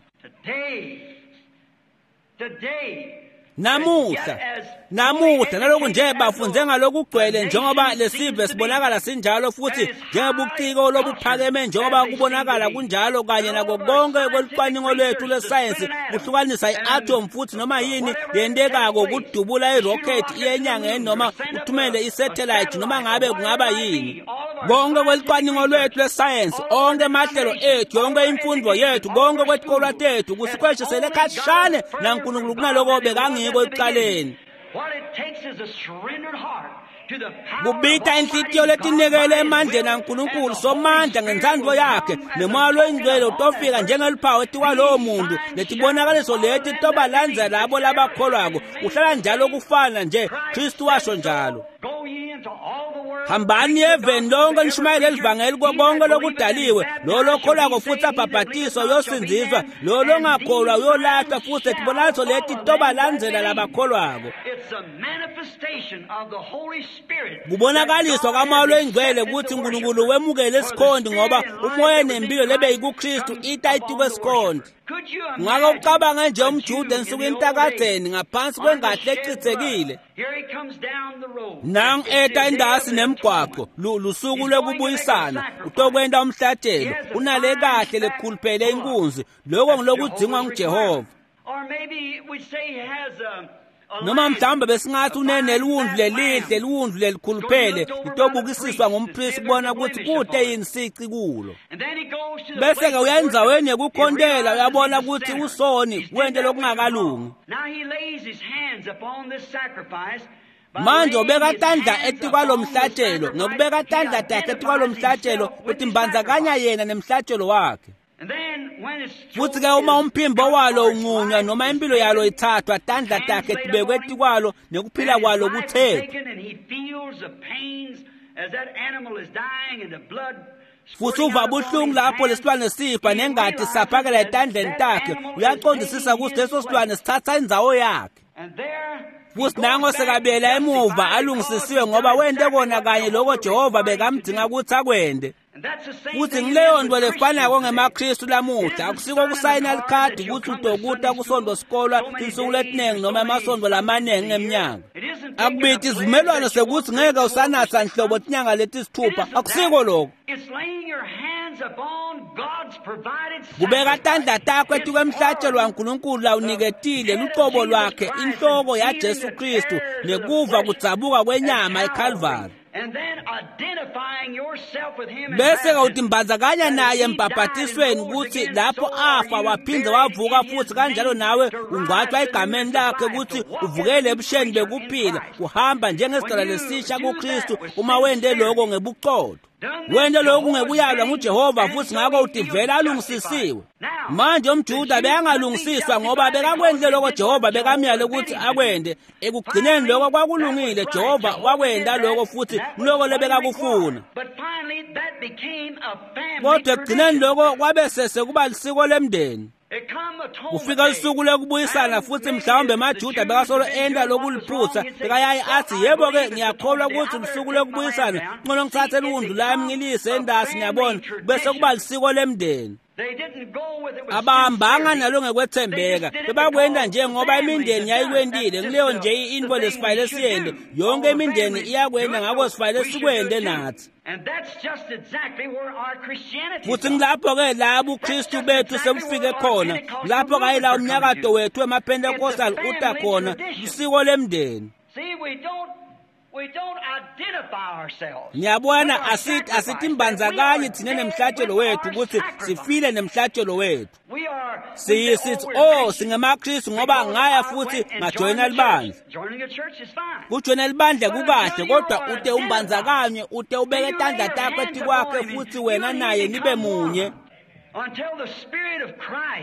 Namuhla naloku nje bafunze ngalokugcwele njengoba lesive sibonakala sinjalo futhi njengobuciko lobuphakeme njengoba kubonakala kunjalo kanye nako konke kwelicwaningo lwethu lesayensi kuhlukanisa i-atom futhi noma yini yentekako kudubula i-rocket iyenyangeni noma uthumele i-satellite noma ngabe kungaba yini. Konke kwelicwaningo lwethu lesayensi onke amahlelo ethu yonke imfundo yethu konke kwetikolwa tethu kusikhweshisele khatshane naNkulunkulu kunaloko bekangiko ekuqaleni. Kubita inhlitiyo letinekele emandleni aNkulunkulu somandla ngenthando yakhe nemoya oyingcwele utofika njengeliphawu etikwalowo muntu letibonakaliso leti tobalandzela labo labakholwako uhlala njalo kufana nje Kristu washo njalo. Hambani eveni lonke lishumayele elivangeli konke lokudaliwe lo kholwako futhi abhabhatiswa uyosinziswa lo longakholwa uyolahlwa futhi etibonakaliso leti tobalandzela labakholwako. Kubonakaliswa kamoya oyingcwele ukuthi uNkulunkulu wemukele isikhondi ngoba umoya nempilo lebe kuKristu itayithi kwesikhondi. Ngakho ucabanga nje umJuda ensukwini takadzeni ngaphansi kwengahle echithekile. Nang eta indasi nemgwaqo lusuku lokubuyisana utokwenda umhlatshelo unale kahle lekhuluphele inkunzi lokho ngilokudingwa nguJehova. Noma mhlawumbe besingathi unene liwundlu lelihle liwundlu lelikhuluphele litobukisiswa ngumpriest kubona ukuthi kude yini sici kulo. Bese ke uyenzaweni yekukhontela uyabona ukuthi usoni wente lokungakalungi. Manje ubeka tandla etikwalo mhlatshelo ngokubeka tandla takhe etikwalo mhlatshelo ukuthi mbandzakanya yena nemhlatshelo wakhe. Futhi ke uma umphimbo walo unqunywa noma impilo yalo ithathwa tandla takhe tibekwe etikwalo nekuphila kwalo kuthethwa. Futhi uva buhlungu lapho lesilwane sifa nengadi saphakela etandleni takhe uyaqondisisa ukuthi leso silwane sithatha indzawo yakhe. Futhi nango sekabela emuva alungisisiwe ngoba wente kona kanye lokho Jehova bekamdinga ukuthi akwende. Futhi ngileyo nto lefanako ngemaKristu lamuhla akusiko kusayina likhadi ukuthi udokuta kusondo sikolwa insuku letinengi noma amasondo lamanengi ngeminyaka. Akubithi isivumelwano sekuthi ngeke usanatha nhlobo tinyanga letisithupha akusiko lokho. Kubeka tandla takho etukwemhlatshelo waNkulunkulu lawuniketile luqobo lwakhe inhloko yaJesu Kristu nekuva kudzabuka kwenyama eCalvary. Bese uthi mbandzakanya naye embhabhatisweni ukuthi lapho afa waphinde wavuka futhi kanjalo nawe ungcwatshwa egameni lakhe ukuthi uvukele ebusheni bekuphila uhamba njengesigala lesisha kuKristu uma wende lokho ngebuqotho. Wende lokhu ngekuyalwa nguJehova futhi ngakho uthi vele alungisisiwe. Manje umJuda beyangalungisiswa ngoba bekakwendle lokho Jehova bekamyale ukuthi akwende ekugcineni lokho kwakulungile Jehova wakwenda lokho futhi lokho lebekakufuna. Kodwa ekugcineni lokho kwabe sekuba lisiko lemndeni. Kufika usuku lokubuyisana futhi mhlawumbe amaJuda bekasolo enda lokuliphutha bekayayi athi yebo ke ngiyakholwa ukuthi usuku lokubuyisana ngcono ngithathe luwundlu lami ngilise endasi ngiyabona bese kuba lisiko lemndeni. Abahambanga nalo ngekwethembeka bebakwenda nje ngoba imindeni yayikwendile ngileyo nje into lesifayile siyende yonke imindeni iyakwenda ngakho sifayile sikwende nathi. Futhi ngilapho ke labo uKristu bethu sekufike khona lapho kayila umnyakato wethu emaPentecostal uta khona isiko lemndeni. Ngiyabona asithi mbandzakanye thina nemhlatshelo wethu ukuthi sifile nemhlatshelo wethu. Sithi singemaKristu ngoba ngaya futhi ngajoyina libandla. Kujoyina libandla kukahle kodwa ute umbandzakanye ute ubeke tandla takho etikwakhe futhi wena naye nibe munye. Until the Spirit of Christ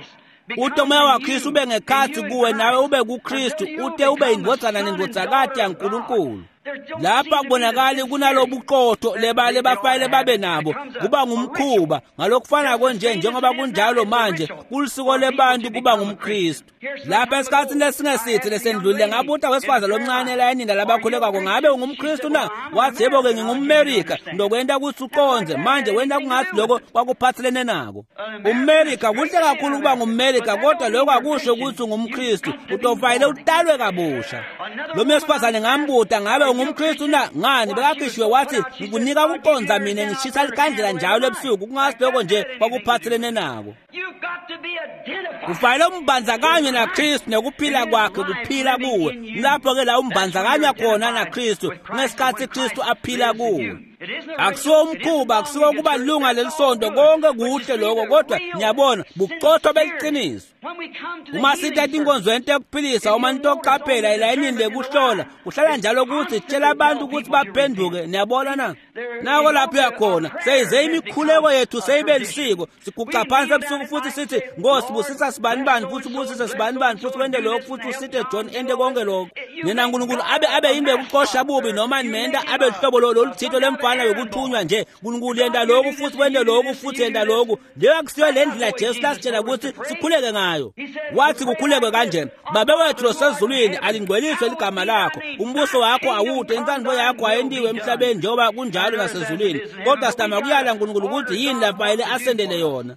Ute umoya waKristu ube ngekhathi kuwe nawe ube kuKristu ute ube indvodzana nendodzakati yaNkulunkulu. Lapha kubonakala kunalobuqotho lebale bafayile babe nabo kuba ngumkhuba ngalokufana konje njengoba kunjalo manje kulisiko lebantu kuba ngumKristu. Lapha esikhathini lesingesithi lesendlule ngabuta wesifazana lomncane layininda labakhuleka ngabe ungumKristu na? Wathi yebo ke ngingumAmerika ndokwenda ukuthi uqonze manje wenda kungathi lokho kwakuphathelene nako. UMerika kuhle kakhulu kuba ngumAmerika kodwa lokho akusho ukuthi ungumKristu utofayile utalwe kabusha. Lo mesifazane ngambuta ngabe ungumKristu na? Ngani bekakhishiwe wathi ngikunika ukuqonza mina ngishisa likandlela njalo ebusuku kungathi lokho nje kwakuphathelene nako. Kufanele umbandzakanye naKristu nekuphila kwakhe kuphila kuwe. Lapho ke la umbandzakanya khona naKristu ngesikhathi Kristu aphila kuwe. Akusiwo umkhuba akusiwo kuba lunga lelisonto konke kuhle lokho kodwa ngiyabona buqotho beliqiniso. Uma sithatha inkonzo yento yokuphilisa uma into yokuqaphela elayinini lekuhlola uhlala njalo ukuthi tshela abantu ukuthi baphenduke niyabona na? Nako lapho yakhona seyize imikhuleko yethu seyibe lisiko siguqa phansi ebusuku futhi sithi Nkosi busisa sibani bani futhi busisa sibani bani futhi wende lokho futhi usithe John ende konke lokho. Nina uNkulunkulu abe yinde ukuqosha bubi noma nimenda abe uhlobo loluthito lemfana yokuthunywa nje uNkulunkulu yenda lokho futhi wende lokho futhi yenda lokho. Leyo akusiyo lendlela Jesu lasitshela ukuthi sikhuleke ngayo. Wathi kukhuleke kanje Baba wethu losezulwini alingcweliswe ligama lakho umbuso wakho awude inhlanhla yakho ayendiwe emhlabeni njengoba kunjalo nasezulwini kodwa sitama kuyala uNkulunkulu ukuthi yini lafayile asendele yona.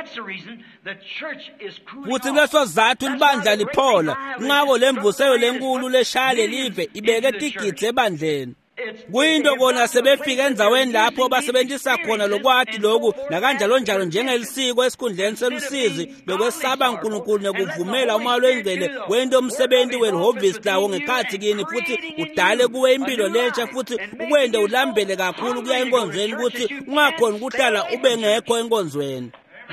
Futhi leso zathu libandla liphola ngako lemvuseyo lenkulu leshale live ibeke tigidzi ebandleni. Kuyinto kona sebefika enzaweni lapho basebenzisa khona lokwathi lokhu nakanjalo njalo njengelisiko esikhundleni selusizi lokwesaba uNkulunkulu nekuvumela umalo wengcele wento umsebenzi welihhovisi lawo ngekhathi kini futhi udale kuwe impilo letsha futhi ukwende ulambele kakhulu kuya enkonzweni ukuthi ungakhona ukuhlala ube ngekho enkonzweni.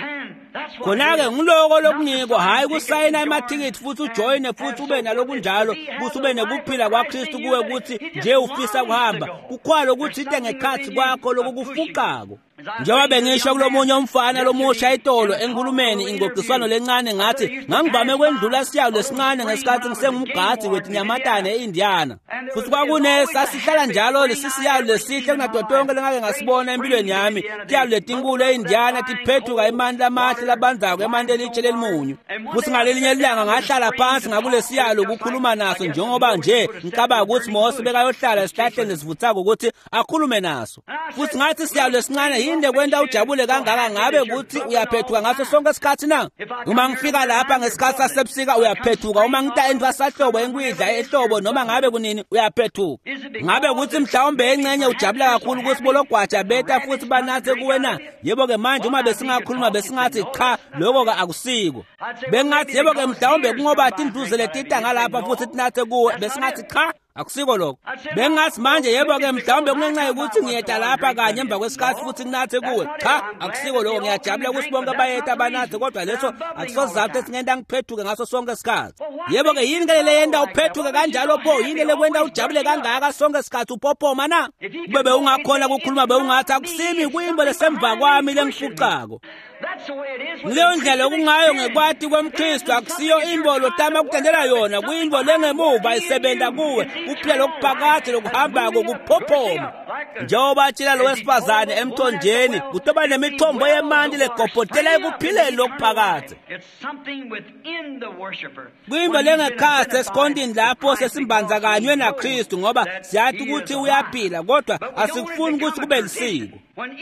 Khona-ke ngiloko lokunikwa hayi kusayina amathikithi futhi ujoyine futhi ube nalokunjalo futhi ube nekuphila kwaKristu kuwe ukuthi nje ufisa kuhamba kukhwala ukuthi into ngekhathi kwakho lokufuqako. Njengoba bengisho kulomunye umfana lomusha itolo enkulumeni ingoqiswano lencane ngathi ngangivame kwendlula siyawo lesincane ngesikhathi ngisengumgadi wetinyamatane eIndiana. Futhi kwakune sasihlala njalo lesisiyawo lesihle kunadotonke lengake ngasibona empilweni yami. Tiyawo letinkulu eIndiana tiphethuka imandla lamahle labanzako emandla elitshe lelimunyu. Futhi ngalelinye ilanga ngahlala phansi ngakulesiyawo ukukhuluma naso njengoba nje ngicabanga ukuthi Mose bekayohlala esihlahleni esivuthako ukuthi akhulume naso. Futhi ngathi siyawo lesincane yinde kwenda ujabule kangaka ngabe ukuthi uyaphethuka ngaso sonke isikhathi na? Uma ngifika lapha ngesikhathi sasebusika uyaphethuka uma ngita endwa sahlobo enkwidla ehlobo noma ngabe kunini uyaphethuka. Ngabe ukuthi mhlawumbe engcenye ujabula kakhulu ukuthi bologwaja beta futhi banathe kuwe na? Yebo ke manje uma besingakhuluma besingathi cha lokho ke akusiko. Bengathi yebo ke mhlawumbe kungoba tinduze letita ngalapha futhi tinathe kuwe besingathi cha akusiko lokho. Bengathi manje yebo ke mhlawumbe kunenxa ukuthi ngiyeta lapha kanye emva kwesikhathi futhi ninathe kuwe cha akusiko lokho. Ngiyajabula ukuthi bonke bayeta abanathe kodwa leso akusozathu esingenda ngiphethuke ngaso sonke isikhathi. Yebo ke yini ke le yenda uphethuke kanjalo pho yini le kwenda ujabule kangaka sonke isikhathi uphophoma na? Bebe ungakhona ukukhuluma bewungathi akusimi kuyimbo lesemva kwami lengifuqako. Leyo ndlela okungayo ngekwati kwemKristu akusiyo imbolo tama kutendela yona kuyimbo lengemuva isebenza kuwe kuphela lokuphakathi lokuhamba kokuphophoma. Njengoba tshela lo wesifazane emthonjeni kutoba nemithombo yemandi legobhotela ekuphileni lokuphakathi. Kuyimbo lengekhathi esikhondini lapho sesimbandzakanywe naKristu ngoba siyathi ukuthi uyaphila kodwa asikufuni ukuthi kube lisiko.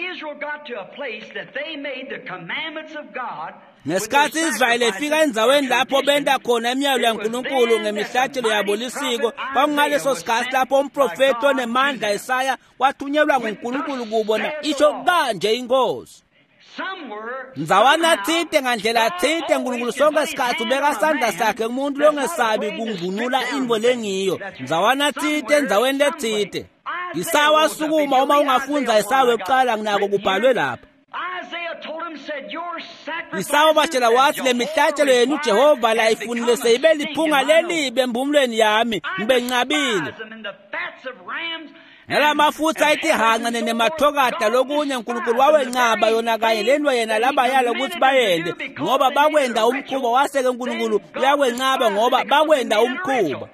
Ngesikhathi Israyeli efika enzaweni lapho benda khona imiyalo yaNkulunkulu ngemihlatshelo yabo lisiko kwakungaleso sikhathi lapho umprofeti onemandla Isaya wathunyelwa nguNkulunkulu kubona isho kanje inkosi. Nzawana thite ngandlela thite uNkulunkulu sonke isikhathi ubeka isandla sakhe kumuntu longesabi kungvunula imbo lengiyo. Nzawana thite enzaweni lethite. Isawa sukuma uma ungafunza Isawa ekuqala nginako kubhalwe lapha. Isawa batshela wathi le mihlatshelo yenu uJehova la ifunile seyibe liphunga lelibe embumlweni yami ngibe nqabile. nalamafutha ayithi hanqa nemathokada lokunye uNkulunkulu wawencaba yona kanye lento yena labayala ukuthi bayende ngoba bakwenda umkhuba waseke uNkulunkulu uyakwencaba ngoba bakwenda umkhuba.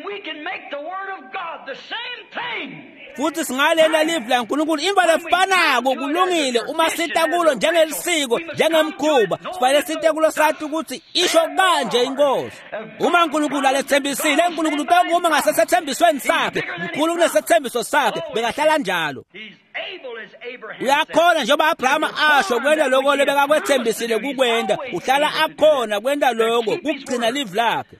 Futhi singalela live la uNkulunkulu imvalo efanako kulungile uma sita kulo njengelisiko njengemkhuba sifanele site kulo sathi ukuthi isho kanje inkosi. Uma uNkulunkulu alethembisile uNkulunkulu bekuma ngasesethembisweni sakhe mkhulu kunesethembiso sakhe bekahlala njalo. Uyakhona njengoba Abraham asho kwenda lokho lebeka kwethembisile kukwenda uhlala akhona kwenda lokho kugcina live lakhe.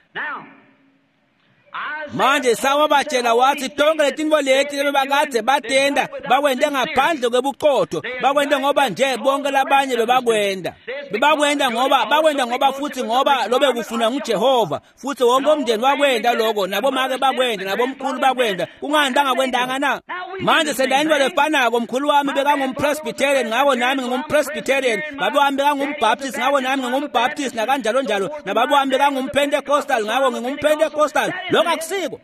Manje sawabatshela wathi tonke letinto leti lebakade batenda bakwende ngaphandle kwebuqotho bakwende ngoba nje bonke labanye bebakwenda ngoba futhi ngoba lobe kufuna nguJehova futhi wonke umndeni wakwenda lokho nabo make bakwenda nabo mkhulu bakwenda kungani bangakwendanga na. Manje sendayinto lefanako mkhulu wami bekangumpresbyterian ngako nami ngumpresbyterian babo wami bekangumBaptist ngako nami ngingumBaptist na kanjalo njalo nababo wami bekangumPentecostal ngako ngingumPentecostal. Lokho akusiko.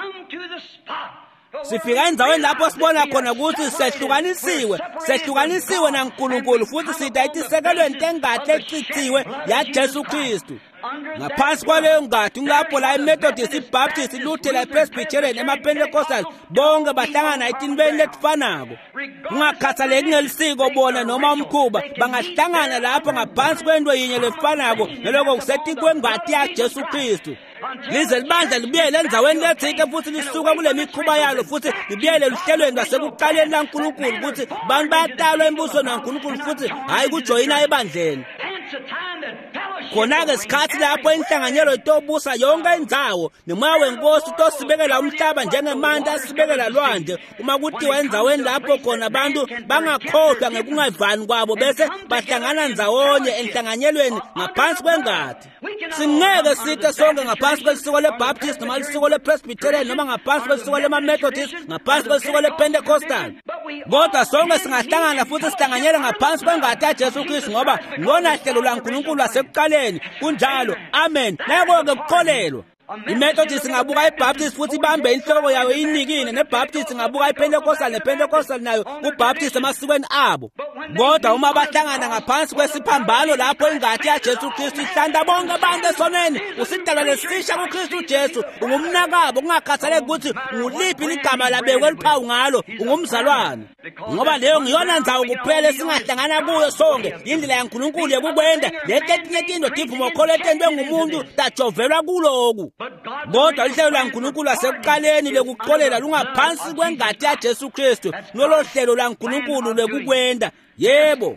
Sifika endaweni lapho sibona khona ukuthi sehlukanisiwe naNkulunkulu futhi sidayitisekelweni tengahle echithiwe yaJesu Kristu. Ngaphansi kwaleyo ngadi ngilapho la iMethodist, iBaptist, iLutheran, iPresbyterian, emaPentecostal bonke bahlangana etinibeni letifanako. Ungakhathaleki ngelisiko bona noma umkhuba bangahlangana lapho ngaphansi kwento yinye lefanako neloko kusetikwe ngadi yaJesu Kristu. Lize libandla libiyele enzaweni lethike futhi lisuka kule mikhuba yalo futhi libiyele luhlelweni lasekuqaleni laNkulunkulu ukuthi bantu bayatalwa embusweni kaNkulunkulu futhi hayi kujoyina ebandleni. Khona-ke isikhathi lapho inhlanganyelo itobusa yonke indzawo nemoya wenkosi utosibekela umhlaba njengemanti asibekela lwandle uma kuthiwa enzaweni lapho khona abantu bangakhohlwa ngekungavani kwabo bese bahlangana ndzawonye enhlanganyelweni ngaphansi kwengadi. Singeke site sonke ngaphansi kwesiko leBaptist noma isiko lePresbyterian noma ngaphansi kwesiko leMethodist ngaphansi kwesiko lePentecostal. Kodwa sonke singahlangana futhi sihlanganyele ngaphansi kwengadi yaJesu Kristu ngoba ngona hlelo laNkulunkulu lasekuqaleni kunjalo. Amen. Nako-ke kukholelwa. iMethodist ngabuka iBaptist futhi ibambe inhloko yayo inikine neBaptist ngabuka iPentecostal nePentecostal nayo kuBaptist emasikweni abo. Kodwa uma bahlangana ngaphansi kwesiphambano lapho ingadi yaJesu Kristu ihlanda bonke abantu esoneni usidalwa lesisha kuKristu Jesu ungumnakabo kungakhathaleki ukuthi nguliphi igama labekwe liphawu ngalo ungumzalwane. Ngoba leyo ngiyona ndzawo kuphela singahlangana kuyo sonke indlela yaNkulunkulu yokukwenda letetinyetinto divumo kholetendwe ngumuntu tajovelwa kuloku. Kodwa ihlelo laNkulunkulu lasekuqaleni lekuqolela lungaphansi kwengadi yaJesu Kristu nolo hlelo laNkulunkulu lekukwenda. Yebo.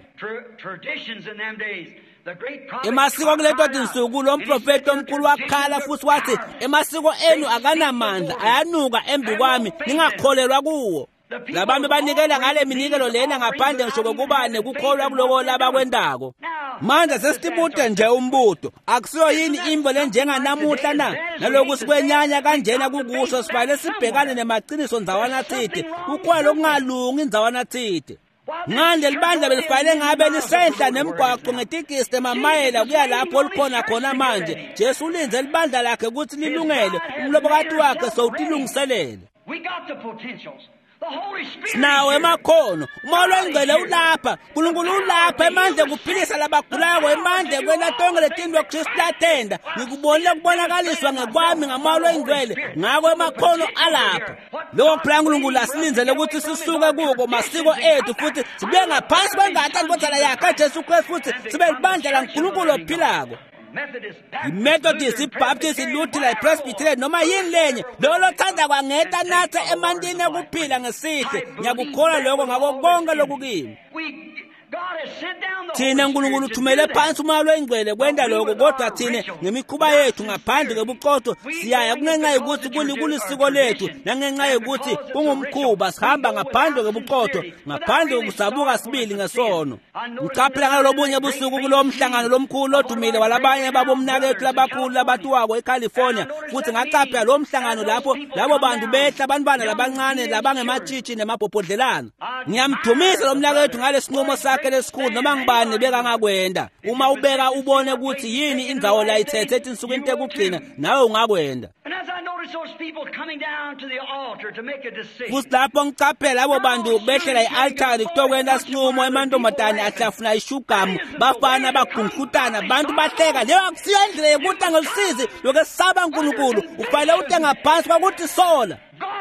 Emasiko kuleto tinsuku lo mprofeti omkhulu wakhala futhi wathi emasiko enu akanamandla ayanuka embi kwami ningakholelwa kuwo. Labantu banikela ngale minikelo lena ngaphandle ngisho kokuba nekukholwa kuloko labakwendako. Manje sesitibude nje umbuto akusiyo yini imbo lenjenganamuhla na naloku sikwenyanya kanjena kukusho sifanele sibhekane nemaqiniso ndzawana thide kukhona okungalungi indzawana thide. Ngande libandla belifanele ngabe lisehla nemgwaqo ngetikiste mamayela kuya lapho likhona khona manje. Jesu ulinze libandla lakhe ukuthi lilungele umlobokati wakhe sowutilungiselele. Sinawo emakhono umoya oyingcwele ulapha uNkulunkulu ulapha emandle kuphilisa labagulayo emandle kwena tonke letinto Kristu lathenda ngikubonile kubonakaliswa ngekwami ngamoya oyingcwele ngako emakhono alapha. Lokho kuphela uNkulunkulu asilinzele ukuthi sisuke kuko masiko ethu futhi sibe ngaphansi kwengadi enkodzana yakhe Jesu Kristu futhi sibe libandla laNkulunkulu ophilako. iMethodist, iBaptist, iLutheran, iPresbyterian noma yini lenye lolo thanda kwangeta nathe emantini ekuphila ngesihle ngiyakukholwa lokho ngako konke lokhu kimi. Thina uNkulunkulu uthumele phansi umoya oyingcwele kwenda lokho kodwa thina ngemikhuba yethu ngaphandle kwebuqotho siyaya kungenxa yokuthi kulisiko lethu nangenxa yokuthi kungumkhuba sihamba ngaphandle kwebuqotho ngaphandle kokusabuka sibili ngesono. Ngicaphela ngalo lobunye busuku kulo mhlangano lomkhulu odumile walabanye babomnakethu labakhulu labatuwako eCalifornia futhi ngacaphela lo mhlangano lapho labo bantu behla abantwana labancane labangematshitshi nemabhobhodlelana. Ngiyamdumisa lo mnakethu ngale sinqumo sakhe lesikhulu noma ngibani bekangakwenda. Uma ubeka ubone ukuthi yini indzawo la ithethe etinsukwini tekugcina nawe ungakwenda. notice those people coming down to the altar to make a decision. Futhi lapho ngicaphela labo bantu behlela i-altari kutokwenza sinqumo emantombazane ahlafuna ishugamu bafana bagungqutana abantu bahleka leyo akusiyo indlela yokuthi angelusizi lokesaba uNkulunkulu ufanele utenga phansi kwakuthi sola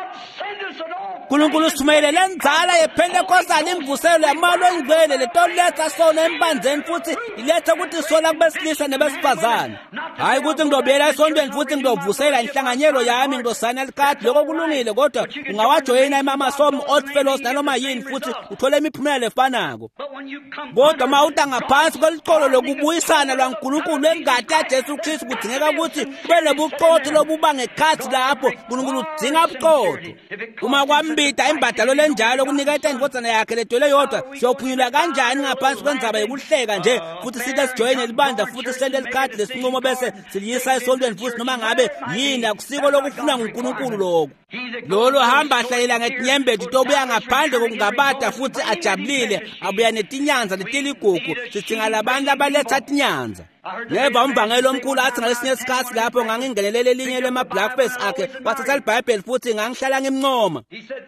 uNkulunkulu sithumelele nzala yePentecostal imvuselo yamalo engcwele letoletha sona embanzeni futhi iletha ukuthi sola kubesilisa nebesifazane hayi ukuthi ngidobuyela esontweni futhi ngidovusela inhlanganyelo yami ngidosana elikade lokho kulungile kodwa ungawajoyina emamasomo old fellows nanoma yini futhi uthole imiphumela efanako kodwa mawuta ngaphansi kweliqolo lokubuyisana lwaNkulunkulu engadi kaJesu Kristu kudingeka ukuthi kube lobuqotho lobuba ngekhathi lapho uNkulunkulu udinga ubuqotho uma kwambita imbadalo lenjalo kuniketa indvodzana yakhe ledwele yodwa siyophunyula kanjani ngaphansi kwendzaba yokuhleka nje futhi sike sijoyine libandla futhi sisende likhadi lesinqumo bese siliyisa esontweni futhi noma ngabe yini akusiko lokufuna nguNkulunkulu lokho lolo hamba hlayela ngetinyembeti tobuya ngaphandle kokungabata futhi ajabulile abuya netinyanza letiligugu sidinga labantu abaletha tinyanza ngeva umbangelo omkhulu athi ngalesinye isikhathi lapho ngangingenelele elinye lema-blackface akhe wathatha iBhayibheli futhi ngangihlala ngimncoma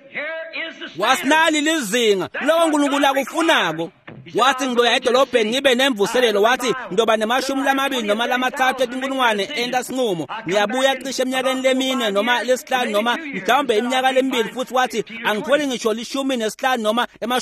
wasinali lizinga lowo uNkulunkulu akufunako wathi ngizoya edolobheni ngibe nemvuselelo wathi ngizoba ne-20 noma lamathathu etinkulungwane enta sinqumo ngiyabuya cishe eminyakeni lemine noma lesihlanu noma mhlawumbe iminyaka lemibili futhi wathi angitholi ngisho 15 noma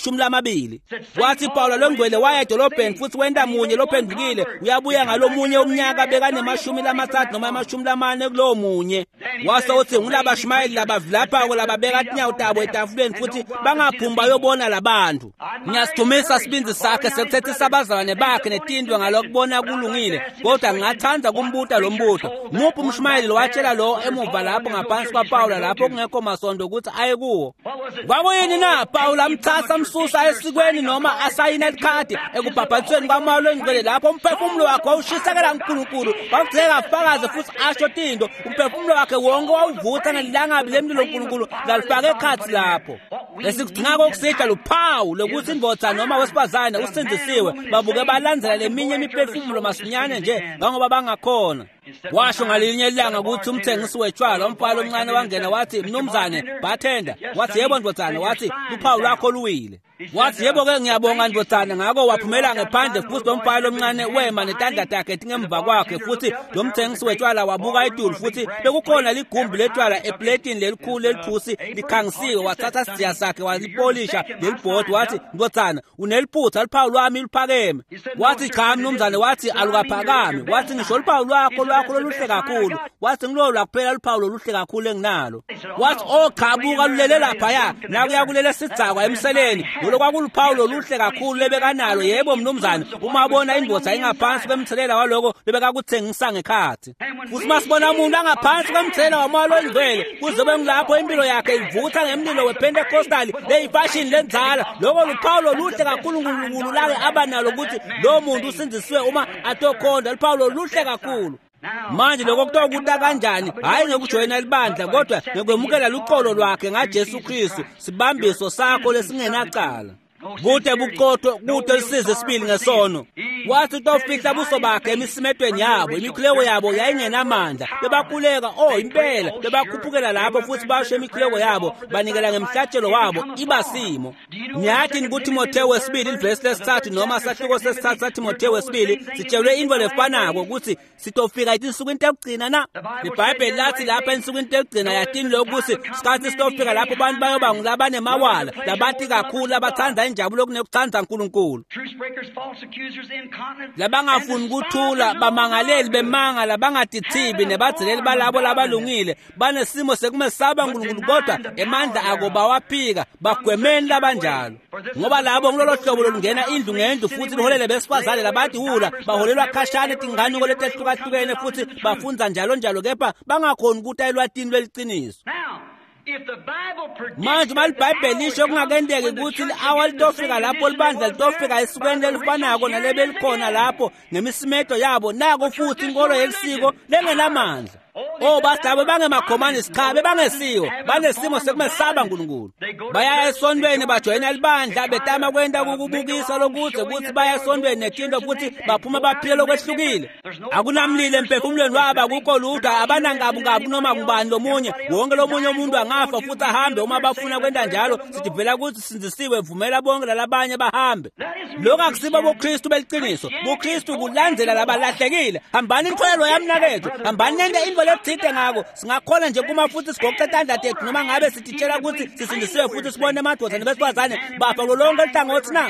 20. wathi Pawulo longcwele waya edolobheni futhi wenda munye lophendukile uyabuya ngalomunye umnyaka beka-30 noma 40 kulowo munye wasokuthi ngulabashumayeli labavilapha lababeka tinyawo tabo etafuleni futhi bangaphumba yobona labantu ngiyasithumisa sibinzi sakhe sekuthethe sabazalwane bakhe netindwe ngalokubona kulungile kodwa ngingathanda kumbuta lo mbuto nguphi umshumayeli watshela lo emuva lapho ngaphansi kwaPawulo lapho kungekho masondo ukuthi aye kuwo kwakuyini na Pawulo amthatha amsusa esikweni noma asayina ikhadi ekubhabhathweni kwamalo engcwele lapho umphefumulo wakhe wawushisekela uNkulunkulu wakugceka afakaze futhi asho tindo umphefumulo wakhe wonke wawuvutha ngelilangabi lemlilo uNkulunkulu lalifake ekhathi lapho lesikudinga kokusida luphawu lokuthi indvodza noma wesifazane usindisiwe babuke balandzela leminye imiphefumulo masinyane nje ngoba bangakhona washo ngalinye ilanga ukuthi umthengisi wetshwala umfana omncane wangena wathi mnumzane bartender wathi yebo ndvodzana wathi uphawu lwakho luwile wathi yebo ke ngiyabonga ndvodzana ngako waphumela ngephandle futhi umfana omncane wema netandla takhe ngemva kwakhe futhi lo mthengisi wetshwala wabuka idulu futhi bekukhona ligumbi letshwala eplatini lelikhulu lelithusi likhangisiwe wathatha isiya sakhe walipolisha lelibhodi wathi ndvodzana uneliphutha luphawu lwami luphakeme wathi cha mnumzane wathi alukaphakami wathi ngisho luphawu lwakho loluhle kakhulu wathi ngilolo lakuphela luphawu loluhle kakhulu enginalo wathi ogqabuka lulele laphaya nakuya kulele sidzakwa emseleni lo kwakuluphawu loluhle kakhulu lebekanalo yebo mnumzane uma abona indvodza ingaphansi kwemthelela waloko lebekakuthengisa ngekhathi futhi masibona umuntu angaphansi kwemthelela wamalo engcwele kuzobe ngilapho impilo yakhe ivutha ngemlilo wePentecostal leyifashini lenzala lokho luphawu loluhle kakhulu uNkulunkulu lake abanalo ukuthi lo muntu usindisiwe uma atokhonda luphawu loluhle kakhulu manje lokho kutokuta kanjani hayi ngekujoyina libandla kodwa ngekwemukela luqolo lwakhe ngaJesu Kristu sibambiso sakho lesingenacala Bute buqotho bute lisize sibili ngesono wathi utofihla buso bakhe emisimetweni yabo imikhuleko yabo yayingenamandla bebakhuleka impela bebakhuphukela lapho futhi basho imikhuleko yabo banikela ngemhlatshelo wabo ibasimo nyathi kuTimotheo wesibili ivesi lesithathu noma sahluko sesithathu saTimotheo wesibili sitshelwe into lefanako ukuthi sitofika insukwini yokugcina na iBhayibheli lathi lapha insukwini yokugcina yatini lokuthi sikhathi sitofika lapho abantu bayoba ngilabane mawala labathi kakhulu abathanda injabulo kunekuthanda uNkulunkulu labangafuni ukuthula bamangaleli bemanga labangadithibi nebadzeleli balabo labalungile banesimo sekumesaba uNkulunkulu kodwa emandla ako bawaphika bagwemeni labanjalo ngoba labo ngilolo hlobo lolungena indlu ngendlu futhi liholele besifazane labathi wula baholelwa khashana etinganiko letehlukahlukene futhi bafunza njalo kepha bangakhoni ukuthi ayelwatini lweliciniso manje iBhayibheli lisho kungakendeki ukuthi awa litofika lapho libandla litofika esukweni elifanako nalebe likhona lapho ngemisimeto yabo nako futhi inkolo yelisiko lengenamandla Obasitabo bangemakhomani sikhabe bangesiwo, banesimo sekumesaba uNkulunkulu. Baya esontweni bajoyina libandla betama kwenda ukubukisa lokuze ukuthi baya esontweni netinto futhi baphuma baphile lokwehlukile. Akunamlilo emphefumulweni wabo, akukho lutho, abanangabu noma ngubani lomunye. Wonke lomunye umuntu angafa futhi ahambe uma bafuna kwenda njalo. Sithi phela ukuthi sinzisiwe, vumela bonke lalabanye bahambe. Lokho akusibo boKristu beliqiniso. boKristu kulandzela labalahlekile. Hambani inkolelo yamnakethu, hambani nende into lethide ngako. Singakhona nje kuma futhi sigokuthandla tethu noma ngabe sithitshela ukuthi sisindisiwe futhi sibone amadoda nebesifazane bafa kulonke ihlangothi na.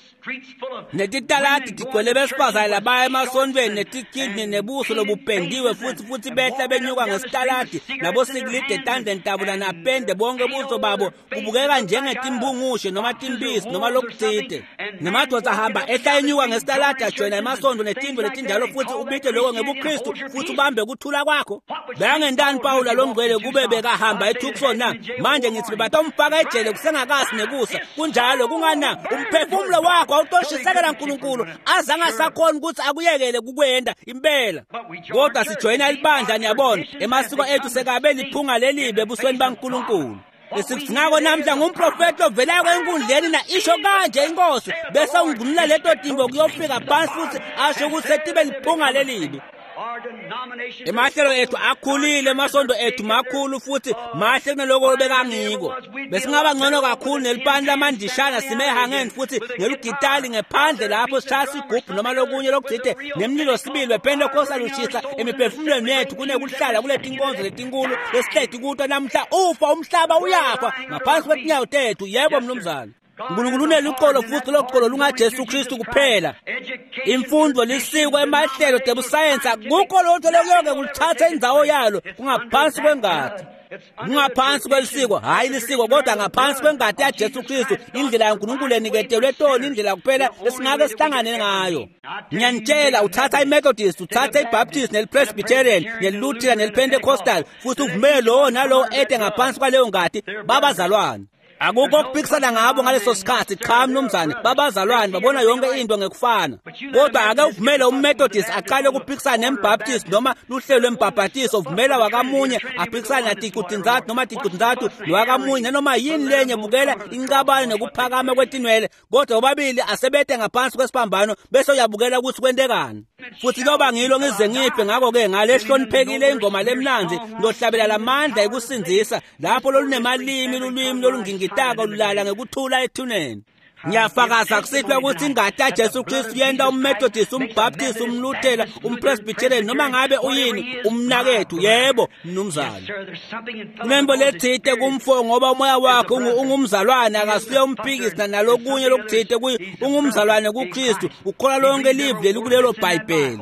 Netitalati tigcwele besifazane labaya emasontweni, netikidni nebuso lobupendiwe futhi behla benyuka ngesitalati, nabosikilide etandentabula napende bonke buso babo kubukeka njengetimbungushe noma timbisi noma lokuthide. Nemadoda ahamba ehla enyuka ngesitalati ajoyina emasondo netinto letinjalo futhi ubike lokho ngebuKristu futhi ubambe ukuthula kwakho. Beyangendani Pawulo lomgcwele kube bekahamba eTucson na? Manje ngithi batomfaka ejele kusengakasi nekusa. Kunjalo kungana umphefumulo wakho awutoshisekela uNkulunkulu azange asakhona ukuthi akuyekele kukwenda impela. Kodwa sijoyina libandla niyabona, emasiko ethu sekabe liphunga lelibe ebusweni baNkulunkulu. Esikungako namhla ngumprofeti ovela kwenkundleni na isho kanje inkosi, bese ungqinula leto timbo kuyofika phansi futhi asho ukuthi setibe liphunga lelibe. Emahlelo ethu akhulile, emasondo ethu makhulu futhi mahle kunaloko bekangiko. Besingaba ngcono kakhulu nelipani lamandishana simehangeni futhi nelugitali ngephandle lapho sishaya isigubhu noma lokunye lokuthide nemlilo sibili bePentecost lushisa emiphefumulweni yethu kunekuhlala kuleti inkonzo letinkulu lesihleti kuto namhla ufa umhlaba uyafa ngaphansi kwetinyawo tethu. Yebo mnumzane, uNkulunkulu uneluqolo futhi loqolo lungaJesu Kristu kuphela. Imfundo lisiko emahlelo tebusayensi akukho lutho lokuyonke kulithatha indzawo yalo kungaphansi kwengadi. Kungaphansi kwelisiko, hayi lisiko kodwa ngaphansi kwengadi yaJesu Kristu, indlela yaNkulunkulu eniketelwe tona, indlela kuphela esingake sihlangane ngayo. Ngiyanitshela, uthatha iMethodist, uthatha iBaptist neliPresbyterian neliLutheran neliPentecostal futhi uvumele lowo nalowo ede ngaphansi kwaleyo ngadi babazalwane. Akukho ukuphikisana ngabo ngaleso sikhathi, cha mnumzane, babazalwane babona yonke into ngekufana. Kodwa ake uvumele uMethodist aqale ukuphikisana neMbaptist noma luhlelo lweMbaptist, uvumela wakamunye aphikisana naTikutinzathu noma Tikutinzathu nowakamunye noma yini lenye bukela ingcabano nekuphakama kwetinwele, kodwa bobabili asebete ngaphansi kwesiphambano bese uyabukela ukuthi kwentekani. Futhi loba ngilo ngize ngiphe ngako-ke ngalehloniphekile ingoma lemnanzi ndohlabela lamandla ekusinzisa lapho lolunemalimi lulwimi lolungingitaka lulala ngekuthula ethuneni. Ngiyafakaza kusihlwa ukuthi ingadi yaJesu Kristu yenda uMethodist, uMbaptist, uMluthela, uMpresbyterian noma ngabe uyini umnakethu. Yebo mnumzane, kunembo lethide kumfo ngoba umoya wakhe ungumzalwane akasiyo umphikisi nalokunye lokuthide kuyi ungumzalwane kuKristu, ukhola lonke livle likulelo Bhayibheli.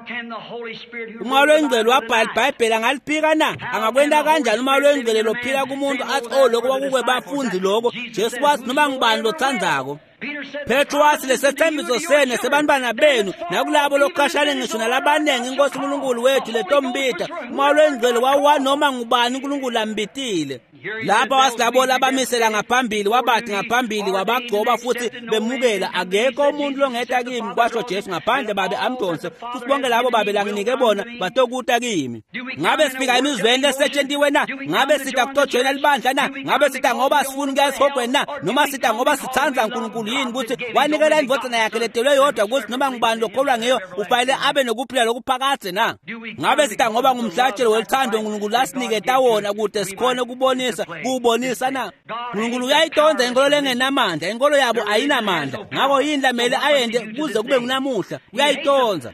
Umoya wengcwele wabhala iBhayibheli angaliphika na? Angakwenda kanjani umoya wengcwele lophila kumuntu athi lokho kwakukwe bafundi lokho Jesu wathi noma ngibani lothandako. Petro wathi lesethembiso sene sebantwana benu nakulabo lokukhashana ngisho nalabanengi inkosi uNkulunkulu wethu letombita. Umoya wengcwele wawa noma ngubani uNkulunkulu ambitile. Lapha wasilabola abamisela ngaphambili, wabathi ngaphambili, wabagcoba futhi bemukela. Akekho umuntu longeta kimi kwasho Jesu ngaphandle babe amdonse futhi bonke labo babe langinike bona batokuta kimi. Ngabe sifika emizweni lesetshentiwe na? Ngabe sitha kutojoyina libandla na? Ngabe sitha ngoba sifuna ukuya esihogweni na? Noma sitha ngoba sithandza uNkulunkulu yini ukuthi wanikela indvodana yakhe letelwe yodwa ukuthi noma ngubani lokholwa ngeyo ufanele abe nokuphila lokuphakade na? Ngabe sitha ngoba ngumhlatshelo welithando uNkulunkulu lasiniketa wona kude sikhone kubonisa na? uNkulunkulu uyayidonsa inkolo engenamandla, inkolo yabo ayinamandla. Ngakho yini lamele ayende kuze kube ngunamuhla, uyayidonsa.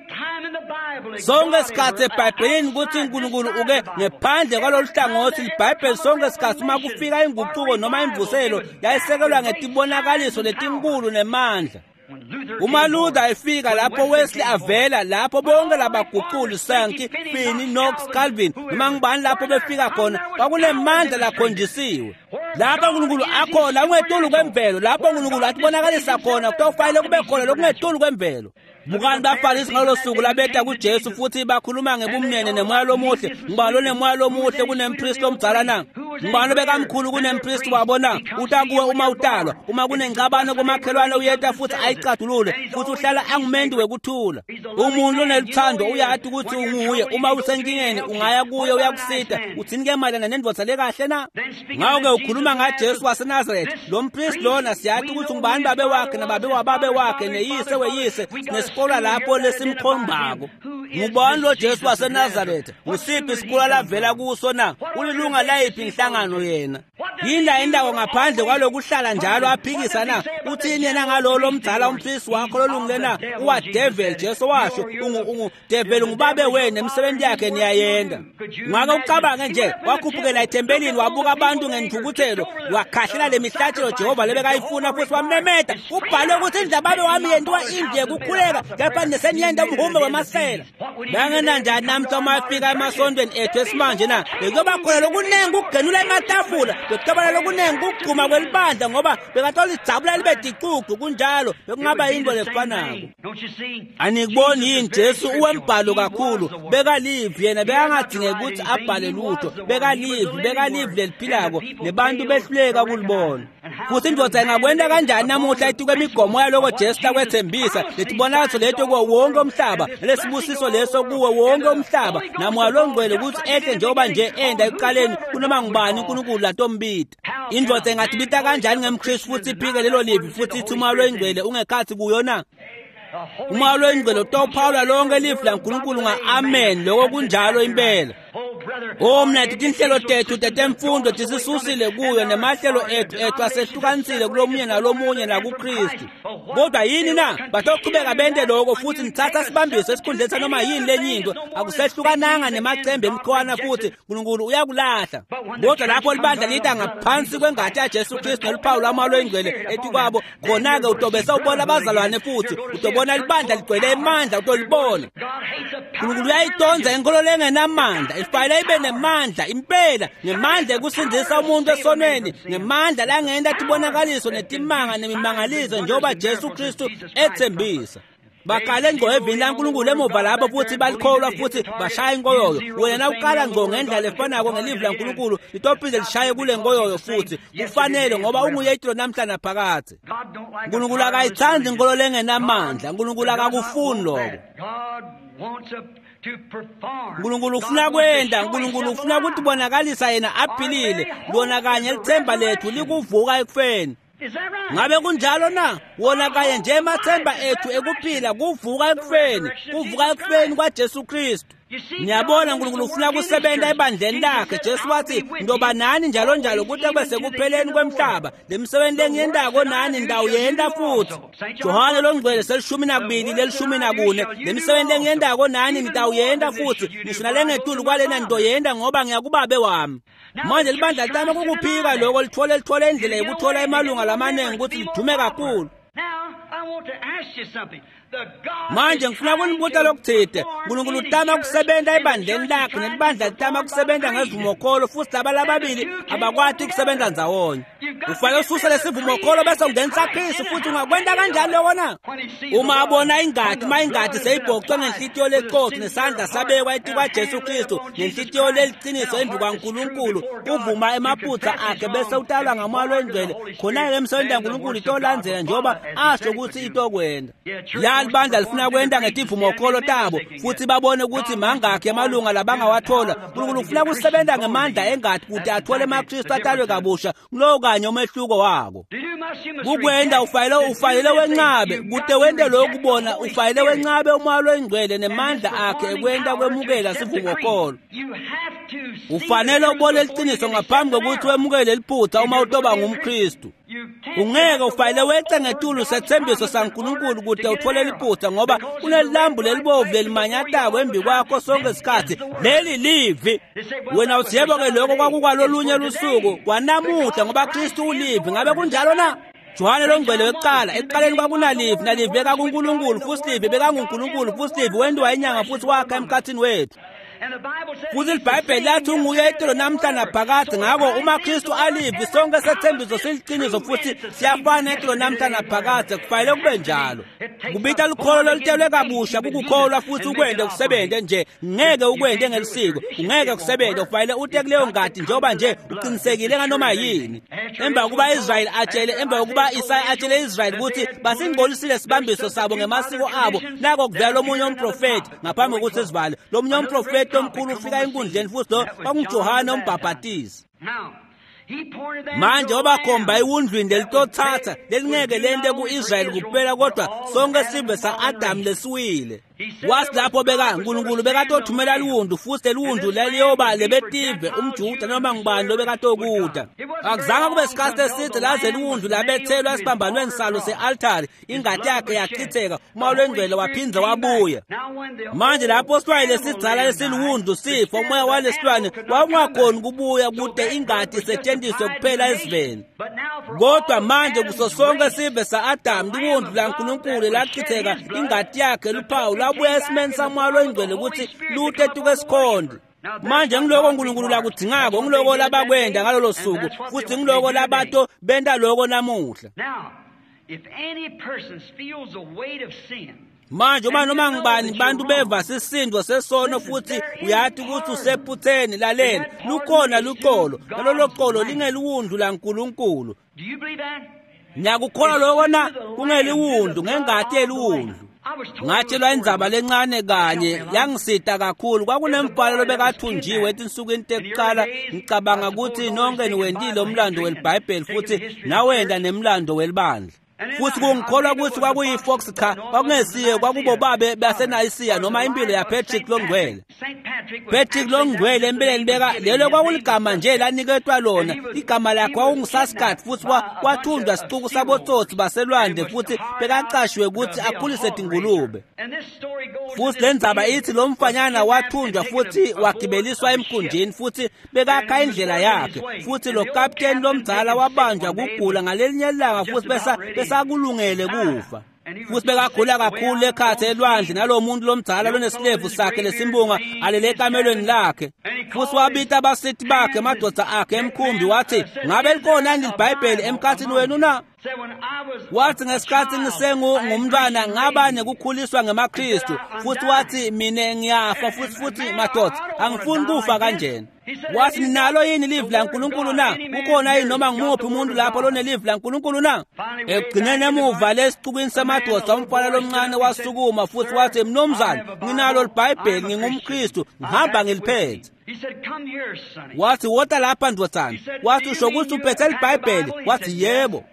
Sonke isikhathi eBhayibhelini ukuthi uNkulunkulu uke ngephandle kwalolu hlangothi iBhayibheli sonke isikhathi uma kufika inguquko noma imvuselo yayisekelwa ngetibonakaliso letinkulu nemandla. Uma Luther efika lapho Wesley avela, lapho bonke labaguquli Sankey, Finney, Knox, Calvin noma ngibani lapho befika khona kwakunemandla lakhonjisiwe. Lapho uNkulunkulu akhona ungetulu kwemvelo, lapho uNkulunkulu atibonakalisa khona kufanele kube khona lokungetulu kwemvelo. Bukani baFarisi ngalo suku labeta kuJesu futhi bakhuluma ngebumnene nemoya lomuhle. Ngibalo nemoya lomuhle kunempriest omdzala na. Ngibalo bekamkhulu kunempriest wabona. Utakuwe uma utalwa, uma kunengxabano komakhelwane uyeta futhi ayicadulule, futhi uhlala angumendi wekuthula. Umuntu onelithando uyathi ukuthi unguye, uma usenkingeni ungaya kuye uyakusita. Uthini ke mayelana nendvodza lekahle na? Ngawo-ke ukhuluma ngaJesu waseNazaretha. Lo mpriest lona siyathi ukuthi ngubani babe wakhe nababe wababe wakhe neyise weyise nesikolo lapho lesimkhombako. Ngubani lo Jesu waseNazaretha? Usiphi isikolo lavela kuso na? Ulilunga layiphi inhlangano yena? Yini indawo ngaphandle kwalokuhlala njalo aphikisa na? Uthini yena ngalo lomdzala umpriest wakho lolungile na? Uwa devil Jesu washo devil ngubabe wena emsebenzi yakhe niyayenda. Ngake ucabange nje wakhuphukela ethempelini wabuka abantu ngendukuthelo wakhahlela lemihlatshelo Jehova lebekayifuna futhi wamemeda. Ubhale ukuthi indlababe wami yentiwa indle kukhuleka kepha neseniyenda umhume wemasela. Bangena njani namhla mafika emasondweni ethu esimanje na? Bekuyoba khona lokunengi ukugenula ematafula, bekuthabana lokunengi ukugquma kwelibandla ngoba bekathola ijabula libe diqugu kunjalo bekungaba yinto lefanako. Anikuboni yini Jesu uwembhalo kakhulu, bekalivi yena bekangadingeka ukuthi abhale lutho, bekalivi leliphilako nebantu behluleka kulibona. Futhi indvodza ingakwenda kanjani namuhla ituke imigomo yaloko Jesu lakwethembisa letibonakaliso leto kuwo wonke umhlaba lesibusiso leso kuwo wonke umhlaba namoya longcwele ukuthi ehle njengoba nje enda ekuqaleni kunoma ngubani uNkulunkulu latombita. Indvodza ingatibita kanjani ngemKristu futhi iphike lelo livi futhi ithi umoya longcwele ungekhathi kuyona? Umoya longcwele utophawula lonke livi laNkulunkulu nga-amen. Lokho kunjalo impela. Mina tithi inhlelo tethu tetemfundo tisisusile kuyo nemahlelo ethu asehlukanisile kulomunye nalomunye nakuKristu. Kodwa yini na? Bathoqhubeka bende lokho futhi nithatha sibambiso esikhundleni noma yini lenye into akusehlukananga nemacembe emqhwana futhi uNkulunkulu uyakulahla. Kodwa lapho libandla lita ngaphansi kwengathi yaJesu Kristu neliphawu lama lwengcwele ethi kwabo khona-ke utobesa ubona abazalwane futhi utobona libandla ligcwele amandla utolibona. uNkulunkulu uyayidonza inkolo lengenamandla ifanele ibe nemandla impela nemandla ekusindisa umuntu esonweni nemandla langenda tibonakaliso netimanga nemimangaliso njengoba Jesu Kristu ethembisa. Bakale ngco evini laNkulunkulu emuva lapho futhi balikholwa futhi bashaya inkoyoyo. Wena uqala ngco ngendlela efanako ngelivi laNkulunkulu litophinde lishaye kule nkoyoyo futhi kufanele ngoba unguyetilo namhlanje phakathi. uNkulunkulu akayithandi inkolo lengenamandla. uNkulunkulu akakufuni lokho. uNkulunkulu ufuna kwenda. uNkulunkulu ufuna ukuthi bonakalisa yena aphilile lona kanye lithemba lethu likuvuka ekufeni. Ngabe kunjalo na? Wona kanye nje emathemba ethu ekuphila kuvuka ekufeni kwaJesu Kristu. Niyabona uNkulunkulu ufuna kusebenza ebandleni lakhe. Jesu wathi ndoba nani njalo kuthi bese kupheleni kwemhlaba lemisebenzi engiyendako nani ndawuyenda futhi. Johane longcwele selishumi nakubili lelishumi nakune lemisebenzi engiyendako nani nitawuyenda futhi ngisho nalengetulu kwalena ndoyenda ngoba ngiyakubabe wami. Manje libandla litama kukuphika lokho lithole indlela yokuthola emalunga lamanengi ukuthi lidume kakhulu. Manje ngifuna ukunibuza lokuthide. uNkulunkulu utama ukusebenza ebandleni lakhe nelibandla litama ukusebenza ngezivumokholo futhi laba lababili abakwathi ukusebenza ndzawonye. Ufanele ususe lesivumokholo bese ungenisa Kristu futhi ungakwenda kanjani lokho na? Uma abona ingadi seyibhokwe ngenhlitiyo leqotho nesandla sabekwa ethi kwaJesu Kristu ngenhlitiyo leliqiniso embi kwaNkulunkulu uvuma emaphutha akhe bese utalwa ngamoya lwengcwele khona-ke emsebenzini kaNkulunkulu itolandzela njengoba asho ukuthi itokwenda. Libandla lifuna kwenda ngetivumokholo tabo futhi babone ukuthi mangakhi amalunga labangawathola. uNkulunkulu ufuna kusebenza ngemandla engadi kuti athole amaKristu atalwe kabusha kulowo kanye umehluko wako. Kukwenda ufanele wenqabe kude wende lokhu bona ufanele wenqabe umoya lwengcwele nemandla akhe ekwenda kwemukela sivumokholo. Ufanele ubone liqiniso ngaphambi kokuthi wemukele liphutha uma utoba ngumKristu. Ungeke ufanele weqe ngetulu sethembiso saNkulunkulu kude uthole liphutha ngoba kunelilambu lelibovu lelimanyatako embi kwakho sonke isikhathi leli livi. Wena uthi yebo-ke lokho kwakukwalolunye lusuku kwanamuhla ngoba Kristu ulivi. Ngabe kunjalo na? Johane longcwele weqala eqaleni kwakunalivi nalivi bekakuNkulunkulu futhi livi bekanguNkulunkulu futhi livi wendiwa inyanga futhi wakha emkhathini wethu. futhi iBhayibheli lathi unguye iqolo namhla naphakade. Ngakho uma Kristu alivi sonke sethembiso siliqiniso futhi siyafana iqolo namhla naphakade. Kufanele kube njalo. Kubita lukholo lolutelwe kabusha kukukholwa futhi ukwende kusebenze nje. Ngeke ukwende ngelisiko. Ungeke kusebenze. Kufanele ute kuleyo ngadi njengoba nje uqinisekile nganoma yini. Emva kuba Israyeli atshele emva kuba Isaya atshele Israyeli ukuthi basingcolisile sibambiso sabo ngemasiko abo. Nako kuvela omunye umprofeti ngaphambi kokuthi sivale. Lo munye umprofeti omkhulu ufika enkundleni futhi lo kwakunguJohane umbhaphathizi. Manje obakhomba iwundlwini lelitothatha lelingeke lente ku-Israyeli kuphela kodwa sonke sive sa-Adamu lesiwile. Wathi lapho uNkulunkulu bekatothumela liwundu futhi liwundu leliyoba lebetive umJuda noma ngubani lobekatokuda. Akuzange kube isikhathi eside laze liwundu labethelwa esibambanweni salo se-altari ingadi yakhe yachitheka uMoya oNgcwele waphinza wabuya. Manje lapho sihlwayile sidzala lesiliwundu sifo umoya walesilwane wawungakhoni kubuya kude ingadi isetshenziswe kuphela eziveni. Kodwa manje kuso sonke sive sa-Adamu liwundu laNkulunkulu lachitheka ingadi yakhe luphawu labuya esimeni saMoya oNgcwele ukuthi luthe tuke sikhonde. Manje ngiloko uNkulunkulu lakudingako ngiloko labakwenda ngalolo suku futhi ngiloko labato benda lokho namuhla. Manje uma noma ngibani bantu beva sisindo sesono futhi uyathi ukuthi usephutheni lalela lukhona luqolo nalolo qolo lingeliwundu laNkulunkulu. Ngiyakukholwa lokho na kungeliwundu ngengadi eliwundu. Ngatshelwa indzaba lencane kanye yangisita kakhulu. Kwakunembhalo lobekathunjiwe etinsukwini tekuqala. Ngicabanga ukuthi nonke niwendile umlando welibhayibheli futhi nawenda nemlando welibandla. Futhi kungikholwa ukuthi kwakuyi-Fox cha kwakungesiye kwakubo babe basenayisiya noma impilo yaPatrick Longcwele. Patrick Longcwele empeleni beka lelo kwakuligama nje laniketwa lona. Igama lakhe kwakunguSaskat futhi kwathunjwa sicuku sabotsotsi baselwandle futhi bekaqashwe ukuthi akhulise tingulube. Futhi lendzaba ithi lo mfanyana wathunjwa futhi wagibeliswa emkhunjini futhi bekakha indlela yakhe. Futhi lo captain lomdzala wabanjwa kugula ngalelinye ilanga futhi besakulungele kufa. Futhi bekagula kakhulu ekhathe elwandle nalo muntu lomdzala lonesilevu sakhe lesimbunga alele ekamelweni lakhe. Futhi wabita abasithi bakhe madoda akhe emkhumbi wathi ngabe likhona iBhayibheli emkhathini wenu na? Wathi ngesikhathi ngumntwana ngaba nekukhuliswa ngemaKristu futhi wathi mina ngiyafa futhi madoda angifuni kufa kanjena. Wathi ninalo yini ilivu laNkulunkulu na? Kukhona yini noma ngumuphi umuntu lapho lonelivu laNkulunkulu na? Ekugcineni emuva lesicukwini samadoda umfana lomncane wasukuma futhi wathi mnumzane nginalo iBhayibheli ngingumKristu ngihamba ngiliphethe. Wathi wota lapha ndodana. Wathi usho ukuthi uphethe iBhayibheli? Wathi yebo.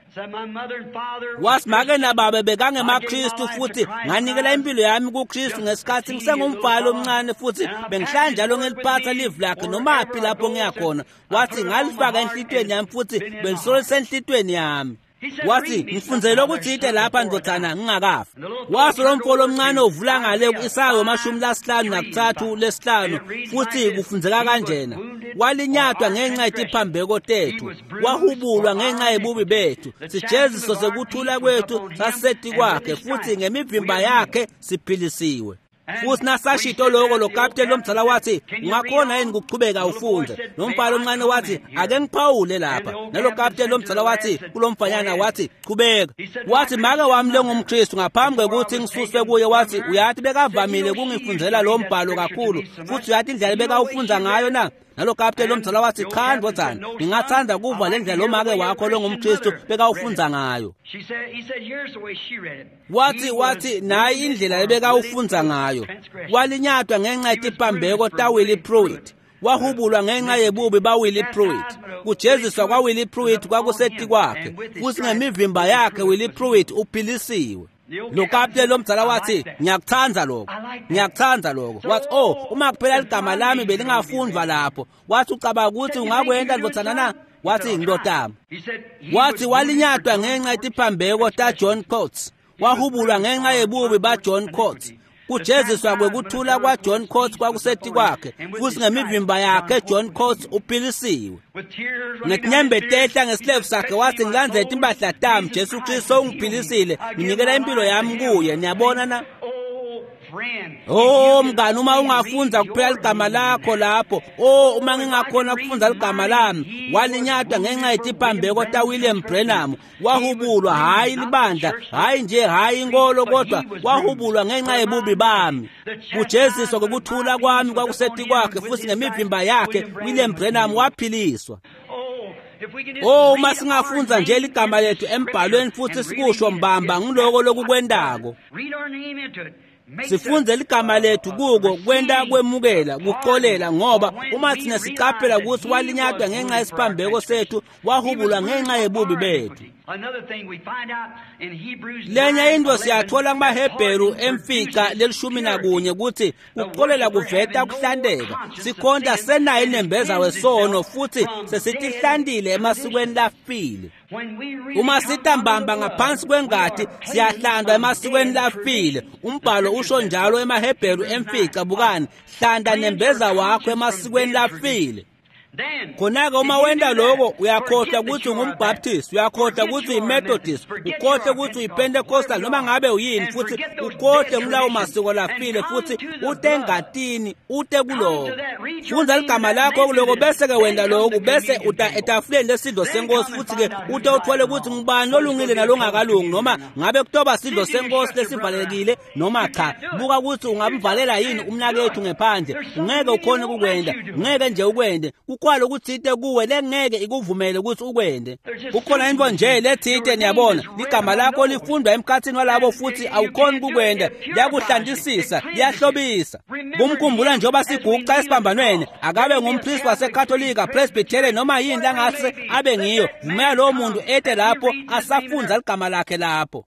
Wathi make nababa bekangemaKristu futhi nganikela impilo yami kuKristu ngesikhathi ngisengumfana omncane futhi bengihlala njalo ngeliphatha livu lakhe nomaphi lapho ngiyakhona. Wathi ngalifaka enhlitweni yami futhi belisolisa enhlitweni yami. Wathi ngifundzele ukuthi ite lapha ndodana ngingakafi. Wathi lo mfolo omncane ovula ngale ku-Isaya 53:5 futhi kufundzeka kanjena. Walinyatwa ngenxa yetiphambeko tethu, wahubulwa ngenxa yebubi bethu. Sijeziso sekuthula kwethu saseti kwakhe futhi ngemivimba yakhe siphilisiwe. Futhi nasashito lokho lo captain lomdzala wathi ungakhona yini ukuqhubeka ufunde. Nomfana omncane wathi ake ngiphawule lapha. Nalo captain lomdzala wathi kulomfanyana wathi qhubeka. Wathi make wami lengumKristu ngaphambi kokuthi ngisuswe kuye wathi uyathi bekavamile kungifundzela lo mbhalo kakhulu futhi uyathi indlela bekawufunza ngayo na? Nalo captain lomdzala wathi cha ndodana ngingathanda kuva le ndlela lo make wakho longumKristu bekawufunza ngayo. Wathi nayi indlela ebekawufunza ngayo. Walinyatwa ngenxa yetiphambeko taWillie Pruitt. Wahubulwa ngenxa yebubi baWillie Pruitt. Kujeziswa kwaWillie Pruitt kwakuseti kwakhe futhi ngemivimba yakhe Willie Pruitt uphilisiwe. Lo captain lomdzala wathi ngiyakuthanda lokho. Wathi uma kuphela igama lami belingafundwa lapho. Wathi ucabanga ukuthi ungakwenda ndodana na? Wathi ngidodana. Wathi walinyatwa ngenxa yetiphambeko taJohn Coates. Wahubulwa ngenxa yebubi baJohn Coates. Kujeziswa kwekuthula kwaJohn Coates kwakuseti kwakhe futhi ngemivimba yakhe John Coates uphilisiwe. Ngetinyembetehla ngesilevu sakhe wathi ngilanzethe impahla tami Jesu Kristu ungiphilisile nginikela impilo yami kuye. Niyabona na? Oh mngani, uma ungafunza kuphela igama lakho lapho, uma ngingakhona kufunza igama lami, walinyatwa ngenxa yetiphambeko taWilliam Branham, wahubulwa hayi libandla, hayi nje hayi inkolo, kodwa wahubulwa ngenxa yebubi bami. Kujeziswa kokuthula kwami kwakuseti kwakhe, futhi ngemivimba yakhe William Branham waphiliswa. Uma singafunza nje igama lethu embhalweni futhi sikusho mbamba ngiloko lokukwendako, sifunze igama lethu kuko kwenda kwemukela kuxolela, ngoba uma thina siqaphela ukuthi walinyatwa ngenxa yesiphambeko sethu, wahubulwa ngenxa yebubi bethu. Lenye into siyathola kumaHebheru emfica lelishumi nakunye ukuthi kuxolela kuveta ukuhlandeka. Sikhonza senayo inembeza wesono futhi sesitihlandile emasikweni lafile. Uma sitambamba ngaphansi kwengadi siyahlandwa emasikweni lafile. Umbhalo usho njalo emaHebheru emfica, bukani, hlanda nembeza wakho emasikweni lafile. Khona-ke uma wenda lokho uyakhohlwa ukuthi ungumbaptist, uyakhohlwa ukuthi uyimethodist, ukhohlwe ukuthi uyipentecosta, noma ngabe uyini, futhi ukhohlwe ngulawo masiko lafile, futhi ute engatini, ute kuloko. Funza igama lakho kuloko, bese-ke wenda lokho, bese etafuleni lesidlo senkosi, futhi-ke ute uthole ukuthi ngubani olungile nalongakalungi, noma ngabe kutoba sidlo senkosi lesivalekile noma cha. Buka ukuthi ungamvalela yini umnakethu ngephandle. Ngeke ukhone ukukwenda, ngeke nje ukwende. Kukhona ukuthite kuwe lengeke ikuvumele ukuthi ukwende. Kukhona into nje lethite, niyabona, igama lakho lifundwa emkhathini walabo futhi awukhona ukukwenda, liyakuhlandisisa, liyahlobisa. Kumkhumbula njengoba siguqa esibambanweni, akabe ngumpriest waseKatholika, Presbyterian noma yini langase abe ngiyo, vumela lowo muntu ete lapho asafunza igama lakhe lapho.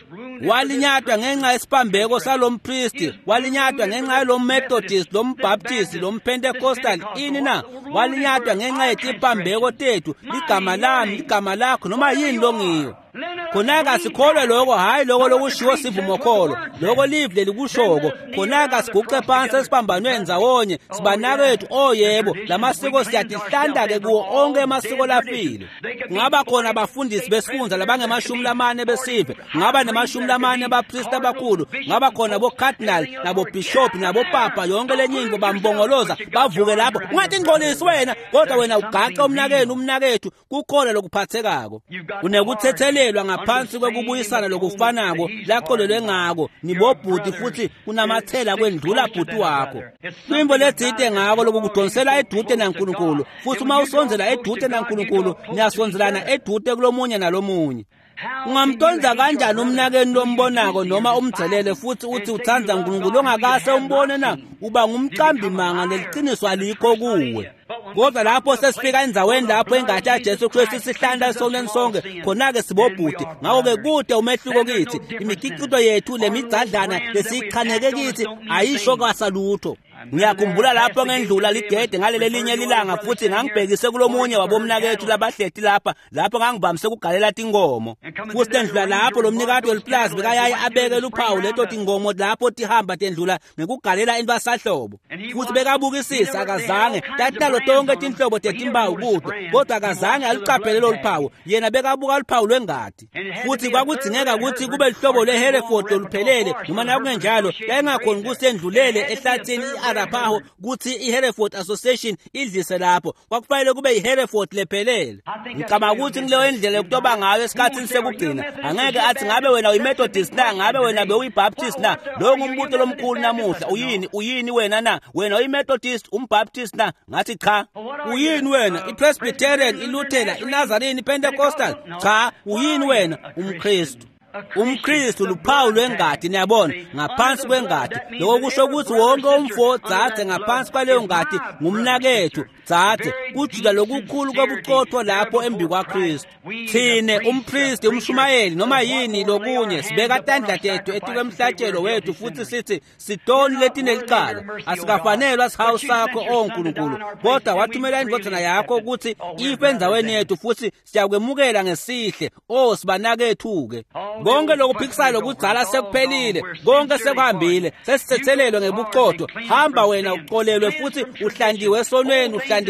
Walinyatwa ngenxa yesiphambeko salompriest, walinyatwa ngenxa yaloMethodist, loMbaptist, loMpentecostal, ini na, walinyatwa ngenxa yetiphambeko tethu, igama lami, igama lakho noma yini longiyo. Khona-ke sikholwe lokho, hayi lokho lokushiwo sivumokholo, lokho livle likushoko. Khona-ke siguqe phansi esibambanweni ndzawonye, sibanakethu, yebo, lamasiko siyatihlanda-ke kuwo onke amasiko lafile. Ngaba khona abafundisi besifundza labange-40 besive, ngaba ne-40 abapriest abakhulu, ngaba khona bo-cardinal nabo-bishop nabo-papa, yonke lenyingo bambongoloza, bavuke lapho. Ungathi ngcolisi wena, kodwa wena ugaxe umnakethu, kukhona lokuphathekako. Unekuthethelelwa ngaphansi kwekubuyisana lokufanako laqolelwe ngako, nibobhuti futhi kunamathela kwendlula bhuti wakho. Kwimbo lethite ngako lokudonsela edude naNkulunkulu, futhi uma usonzela edude naNkulunkulu, niyasonzelana edude kulomunye nalomunye. Ungamdonsa kanjani umnakeni lombonako noma umgcelele futhi uthi uthanza uNkulunkulu ongakase umbone na? Uba ngumcambi manga neliqiniso alikho kuwe. Kodwa lapho sesifika endzaweni lapho engathi yaJesu Kristu sihlanda esonweni sonke, khona-ke sibobhuti. Ngakho-ke kude umehluko kithi, imikhiqizo yethu lemidzadlana lesiyichaneke kithi ayisho kwasalutho. Ngiyakhumbula lapho ngendlula ligede ngaleli linye ilanga, futhi ngangibhekise kulomunye wabomnakethu labahleti lapho ngangibamse kugalela tinkomo. Futhi tendlula lapho lomnikati weliplazi bekayayi abeke luphawu leto tinkomo lapho tihamba tendlula ngekugalela intwasahlobo. Futhi bekabukisisa, akazange tatalo tonke tinhlobo tetimbawu kude, kodwa akazange aluqaphele lolu phawu. Yena bekabuka luphawu lwengadi. Futhi kwakudzingeka ukuthi kube lihlobo leHereford loluphelele, noma nakungenjalo yayingakhona ukuthi endlulele ehlathini Arapaho kuthi iHereford Association idlise lapho. Kwakufanele kube iHereford lephelele. Ngicabanga ukuthi kuleyo indlela yokutoba ngayo esikhathini sekugcina, angeke athi ngabe wena uyiMethodist na, ngabe wena bewuyiBaptist na. Lo ngumbuto lomkhulu namuhla. Uyini wena na? Wena uyiMethodist, umbaptist na? Ngathi cha. Uyini wena? iPresbyterian, iLutheran, iNazarene, iPentecostal? Cha. Uyini wena? UmKristu. UmKristu luphawu lwengadi, niyabona, ngaphansi kwengadi. Lokho kusho ukuthi wonke umfo dzathe ngaphansi kwaleyo ngadi ngumnakethu dzathe. Kujula lokukhulu kobuqotho lapho embi kwaKristu. Thine umpriest, umshumayeli noma yini lokunye, sibeka tandla tethu etika emhlatshelo wethu futhi sithi sitoni letinelicala. Asikafanelwa sihawu sakho oNkulunkulu, kodwa wathumela indodana yakho ukuthi ife endzaweni yethu, futhi siyakwemukela ngesihle. Sibanakethu-ke. Konke lokuphikisayo lokudzala sekuphelile, konke sekuhambile, sesithethelelwe ngebuqotho. Hamba wena uqolelwe futhi uhlandiwe esonweni, uhlandiwe esikweni.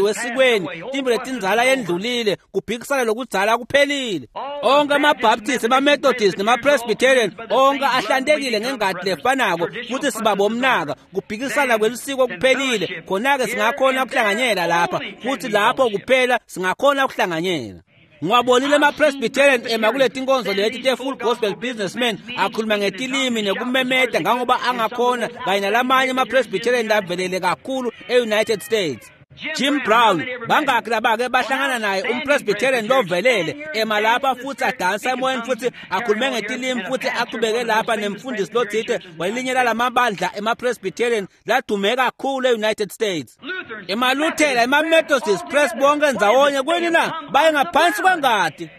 ekupheleni, timbo letinzala yendlulile kuphikisana lokudzala kuphelile. Onke ama-Baptist, ama-Methodist nama-Presbyterian onke ahlantekile ngengadi lefanako futhi sibabomnaka kuphikisana kwelisiko kuphelile. Khona-ke singakhona ukuhlanganyela lapha futhi lapho kuphela singakhona ukuhlanganyela. Ngiwabonile ama-Presbyterian ema kuleti nkonzo leti te-Full Gospel Businessman akhuluma ngetilimi nekumemeta ngangoba angakhona kanye nalamanye ama-Presbyterian lavelele kakhulu e-United States. Jim Brown bangakhi laba-ke bahlangana naye umpresbyterian lovelele ema lapha futhi adansa emoyeni futhi akhulume ngetilimi futhi aqhubeke lapha nemfundisi lothithe welinye lalamabandla ema-Presbyterian ladume kakhulu e-United States. Ema-Luthela, ema-Methodist, Press bonke ndzawonye kwini na baye ngaphansi kwengadi.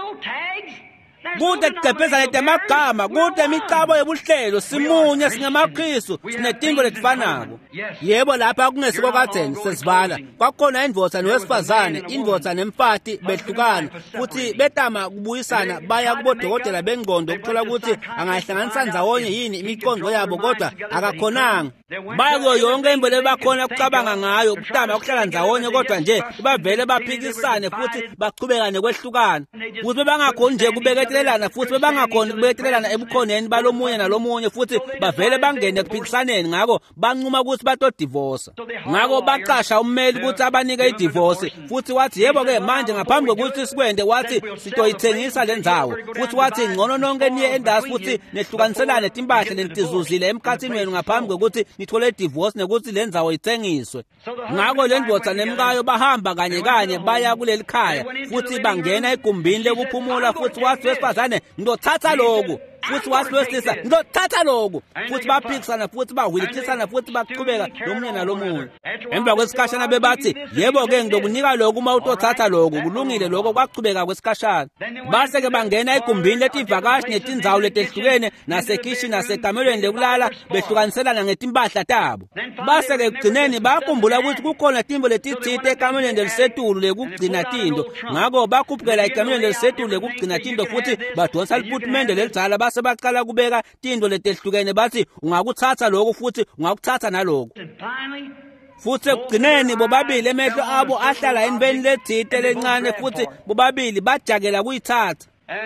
Kude kucepeza leti amagama, kude imicabo yobuhlelo, simunye singemakristu, sinetimbo letifanako. Yebo lapha kungesiko kadzeni sesivala. Kwakhona indvodza nowesifazane, indvodza nemfati behlukana, futhi betama kubuyisana baya kubodokotela bengqondo ukuthola ukuthi angayihlanganisa ndzawonye yini imicondvo yabo kodwa akakhonanga. Baya kuyo yonke into lebakhona kucabanga ngayo, kutama ukuhlala ndzawonye kodwa nje bavele baphikisane futhi baqhubekane kwehlukana. Futhi bebangakhoni nje kubeketelelana futhi bebangakhoni kubeketelelana ebukhoneni balomunye nalomunye futhi bavele bangene ekuphikisaneni ngako banquma ukuthi batodivorce. Ngako baqasha ummeli ukuthi abanike idivorce futhi wathi yebo-ke manje ngaphambi kokuthi sikwende wathi sitoyithengisa le ndzawo futhi wathi ngcono nonke niye endasi futhi nehlukaniselane timpahla lenitizuzile emkhathini wenu ngaphambi kokuthi nithole idivorce nekuthi le ndzawo ithengiswe. Ngako le ndvodza nemkayo bahamba kanye kanye baya kuleli khaya futhi bangena egumbini lekuphumula futhi wathi wesifazane ngizothatha lokhu futhi wathi wesilisa ngizothatha lokhu futhi baphikisana futhi bahwilikisana futhi baqhubeka lomunye nalomunye. Emva kwesikhashana bebathi yebo-ke ngizokunika lokhu uma utothatha lokhu kulungile lokho. Kwaqhubeka kwesikhashana base-ke bangena egumbini letivakashi netindzawo letehlukene nasekhishi nasekamelweni lekulala behlukaniselana ngetimpahla tabo. Base-ke ekugcineni bakhumbula ukuthi kukhona timbo letitsite ekamelweni lelisetulu lekugcina tindo. Ngako bakhuphukela ekamelweni lelisetulu lekugcina tindo futhi badonsa liputimende lelidzala base baqala kubeka tindo letehlukene bathi ungakuthatha lokhu futhi ungakuthatha nalokhu. Futhi ekugcineni bobabili emehlo abo ahlala enibeni lethite lencane futhi bobabili bajakela kuyithatha.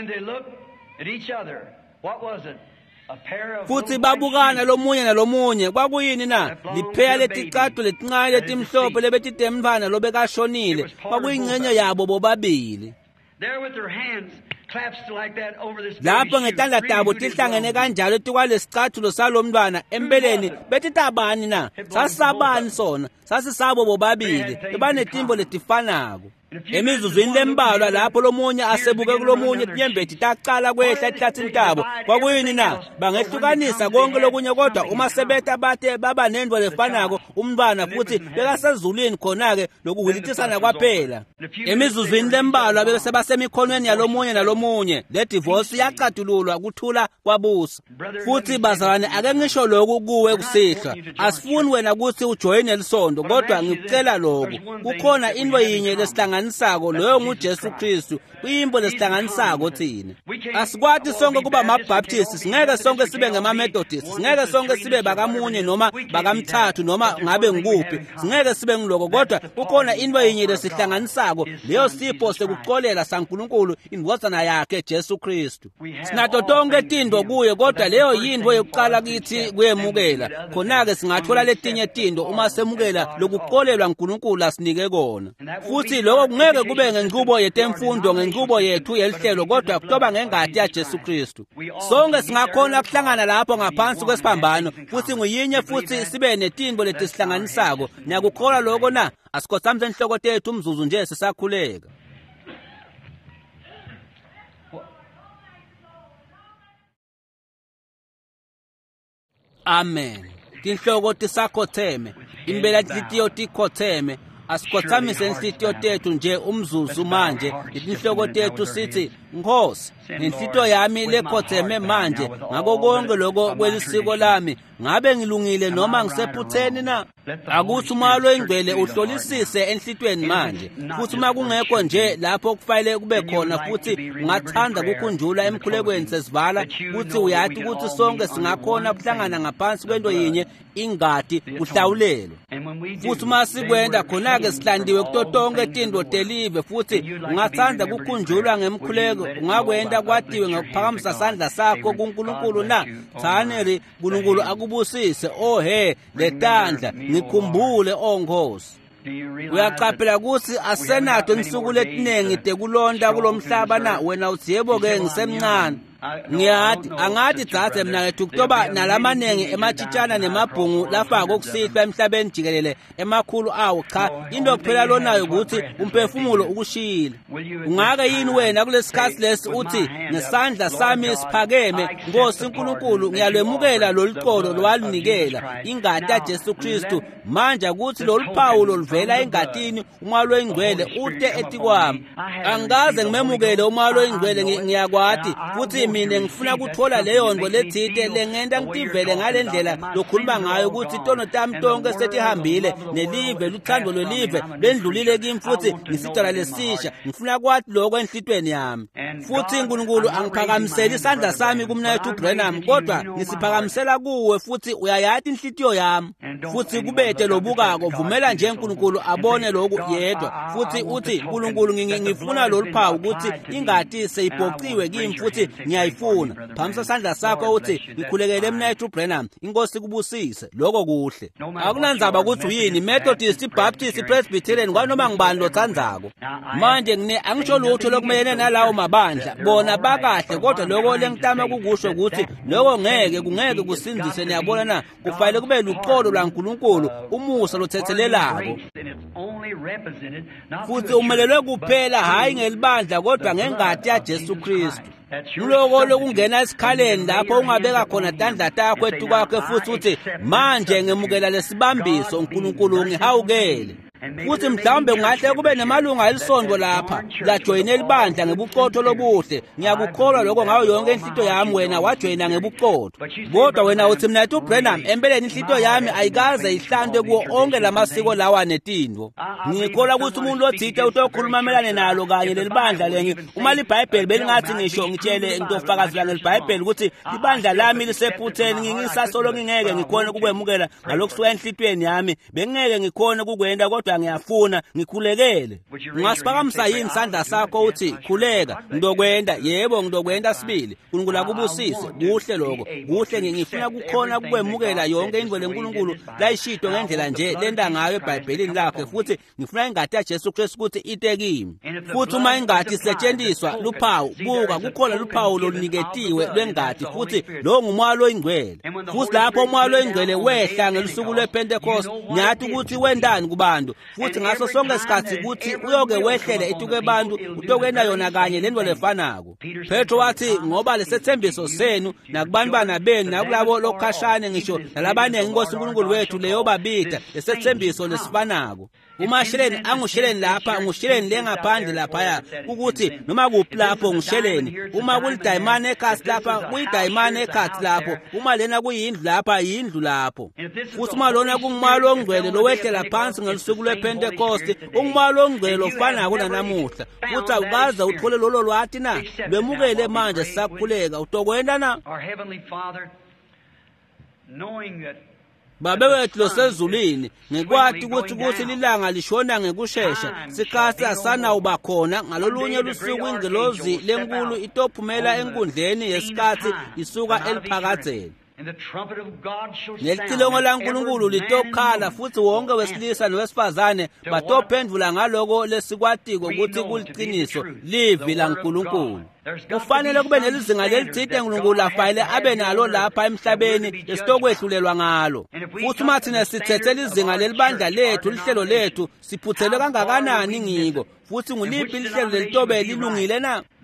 Futhi babukana lomunye nalomunye kwakuyini na lipheya leticathu letincane letimhlophe lebetitemvana lobekashonile kwakuyingcenye yabo bobabili. Lapho ngetandla tabo tihlangene kanjalo tikwalesicathulo salomntwana empeleni betitabani na sasabani sona sasisabo bobabili bebanetimbo letifanako. Emizuzwini lembalwa lapho lomunye asebuke kulomunye tinyembeti taqala kwehla ehlathini tabo kwakuyini na bangehlukanisa konke lokunye kodwa uma sebeta bathe baba nendvo lefanako umntwana futhi bekasezulwini khona-ke lokuhwilikisana kwaphela. Emizuzwini lembalwa bese basemikhonweni yalomunye nalomunye le divorce yaqatululwa kuthula kwabusa. Futhi bazalwane ake ngisho lokhu kuwe kusihlwa asifuni wena ukuthi ujoyine lisondo kodwa ngikucela lokhu kukhona into yinye lesihlanganisako loyo nguJesu Kristu kuyimbo lesihlanganisako thina. Asikwati sonke kuba ama-Baptist, singeke sonke sibe ngama-Methodist, singeke sonke sibe bakamunye noma bakamthathu noma ngabe ngikuphi, singeke sibe ngiloko kodwa kukhona into yinye lesihlanganisako leyo sipho sekuqolela saNkulunkulu indvodzana yakhe Jesu Kristu. Sinato tonke tindo kuye kodwa leyo yindvo yokuqala kithi kuyemukela. Khona-ke singathola letinye tindo uma semukela lokuqolelwa uNkulunkulu asinike kona. Futhi lokho kungeke kube ngenqubo yetemfundo ngenqubo yethu yelihlelo kodwa kutoba ngengadi yaJesu Kristu. Sonke singakhona ukuhlangana lapho ngaphansi kwesiphambano futhi nguyinye futhi sibe netimbo letisihlanganisako. Niyakukholwa lokho na? Asikhosamse inhloko tethu umzuzu nje sisakhuleka. Amen. Tinhloko tisakhotheme, impela inhliziyo tikhotheme. Asikhothamise inhliziyo tethu nje umzuzu manje. Inhloko tethu sithi Nkosi, inhliziyo yami lekhotheme manje ngako konke lokho kwelisiko lami ngabe ngilungile noma ngisephutheni na? Akuthi umoya oyingcwele uhlolisise enhlitweni manje, futhi uma kungekho nje lapho kufanele kube khona, futhi ungathanda kukhunjula emkhulekweni sesivala, futhi uyathi ukuthi sonke singakhona ukuhlangana ngaphansi kwento yinye, ingadi kuhlawulelwa. Futhi uma sikwenda khona-ke sihlandiwe kuto tonke tinto telive, futhi ungathanda kukhunjulwa ngemkhuleko, ungakwenda kwatiwe ngokuphakamisa sandla sakho kuNkulunkulu na? Thaneri uNkulunkulu akubusise, ohe letandla ngikhumbule onkosi. Uyacaphela ukuthi asenato insuku letinengi tekulonda kulomhlaba na? Wena uthi yebo-ke ngisemncane. Ngiyathi angathi dzadze mina lethu kutoba nalamanengi ematshitshana nemabhungu lafaka okusihlwa emhlabeni jikelele emakhulu awo. Cha, into kuphela lonayo ukuthi umphefumulo ukushiyile. Ungake yini wena kulesikhathi lesi uthi ngesandla sami esiphakeme, Nkosi uNkulunkulu, ngiyalwemukela loluqolo lwalinikela ingadi kaJesu Kristu, manje ukuthi loluphawu loluvela engadini umoya oyingcwele ute etikwami. Angikaze ngimemukele umoya oyingcwele, ngiyakwati, futhi mina ngifuna ukuthola leyo nto lethite lengenda ngitivele ngale ndlela lokhuluma ngayo ukuthi itono tami tonke setihambile, nelive luthando lwelive lendlulile kimi, futhi ngisicala lesisha. Ngifuna kwathi lokho enhlitweni yami. Futhi uNkulunkulu angiphakamiseli isandla sami kumnethu uBrenham, kodwa ngisiphakamisela kuwe, futhi uyayathi inhlitiyo yami. Futhi kubethe lobukako, vumela nje uNkulunkulu abone lokhu yedwa. Futhi uthi uNkulunkulu, ngifuna loluphawu ukuthi ingadi seyibhociwe kimi, futhi ngiyayifuna. Phamisa isandla sakho uthi ngikhulekele mnethu uBrenham, inkosi kubusise. Lokho kuhle. Akunandzaba ukuthi uyini, Methodist, Baptist, Presbyterian, kwanoma ngibani lothandzako. Manje angisho lutho lokumelene nalawo mabandla, bona bakahle, kodwa lokho lengitama kukusho ukuthi lokho kungeke kusindise. Niyabona na, kufanele kube luqolo lwaNkulunkulu, umusa lothethelelako. Futhi umelelwe kuphela hayi ngelibandla, kodwa ngengadi yaJesu Kristu. Kuloko lokungena esikhaleni lapho ungabeka khona tandla takho etu kwakhe, futhi uthi manje ngemukela lesibambiso uNkulunkulu, ngihawukele. Futhi mhlawumbe kungahle kube nemalunga elisondo lapha lajoyina elibandla ngebuqotho lobuhle. Ngiyakukholwa lokho ngayo yonke inhlito yami, wena wajoyina ngebuqotho. Kodwa wena uthi mina ethi uBrenham, empeleni inhlito yami ayikaze ihlandwe kuwo onke lamasiko lawa netinto. Ngikholwa ukuthi umuntu othite utokhuluma melane nalo kanye lelibandla lenye. Uma liBhayibheli belingathi ngisho ngitshele ngitofakazela ngelibhayibheli ukuthi ibandla lami lisephutheni, ngingisasolo ngingeke ngikhona kukwemukela ngalokusuka enhlitweni yami, bengeke ngikhona kukwenda, kodwa ngiyafuna ngikhulekele. Ungasiphakamisa yini isandla sakho uthi khuleka, ngizokwenda? Yebo ngizokwenda sibili. uNkulunkulu akubusise. Kuhle lokho, kuhle. Ngifuna kukhona kukwemukela yonke into leNkulunkulu layishito ngendlela nje lenda ngayo eBhayibhelini lakhe, futhi ngifuna ingadi yaJesu Kristu ukuthi ite kimi. Futhi uma ingadi isetshenziswa luphawu, buka kukhona luphawu loluniketiwe lwengadi, futhi lo ngumoya oyingcwele. Futhi lapho umoya oyingcwele wehla ngelusuku lwePentecost, nyathi ukuthi wendani kubantu, futhi ngaso sonke isikhathi ukuthi uyoke wehlele etuke abantu utokwena yona kanye lento lefanako. Petro wathi ngoba lesethembiso senu nakubanibana benu nakulabo lokukhashane ngisho nalabanengi inkosi uNkulunkulu wethu leyo babida lesethembiso lesifanako. Umasheleni angusheleni lapha, ngusheleni lengaphandle laphaya, ukuthi noma kuphi lapho ngusheleni. Uma kulidayimane ekhathi lapha, kuyidayimane ekhathi lapho. Uma lena kuyindlu lapha, yindlu lapho. Futhi uma lona kungumoya ongcwele lowehlela phansi ngelusuku lwePentecost, umoya ongcwele ofana kunanamuhla. Futhi awukaze uthole lolo lwathi na, lwemukele manje sisakhuleka. Utokwenda na? Babe wethu losezulwini, ngikwathi ukuthi lilanga lishona ngekushesha, sikhathi asanawuba khona. Ngalolunye lusuku ingelozi lenkulu itophumela enkundleni yesikhathi isuka eliphakadzeni. Nelicilongo laNkulunkulu litokhala, futhi wonke wesilisa nowesifazane batophendvula ngaloko lesikwatiko ukuthi kuliqiniso livi laNkulunkulu. Kufanele kube nelizinga lelithite uNkulunkulu afanele abe nalo lapha emhlabeni esitokwehlulelwa ngalo. Futhi uma thina sithethela izinga lelibandla lethu, lihlelo lethu, siphuthele kangakanani ngiko. Futhi nguliphi lihlelo lelitobe lilungile na?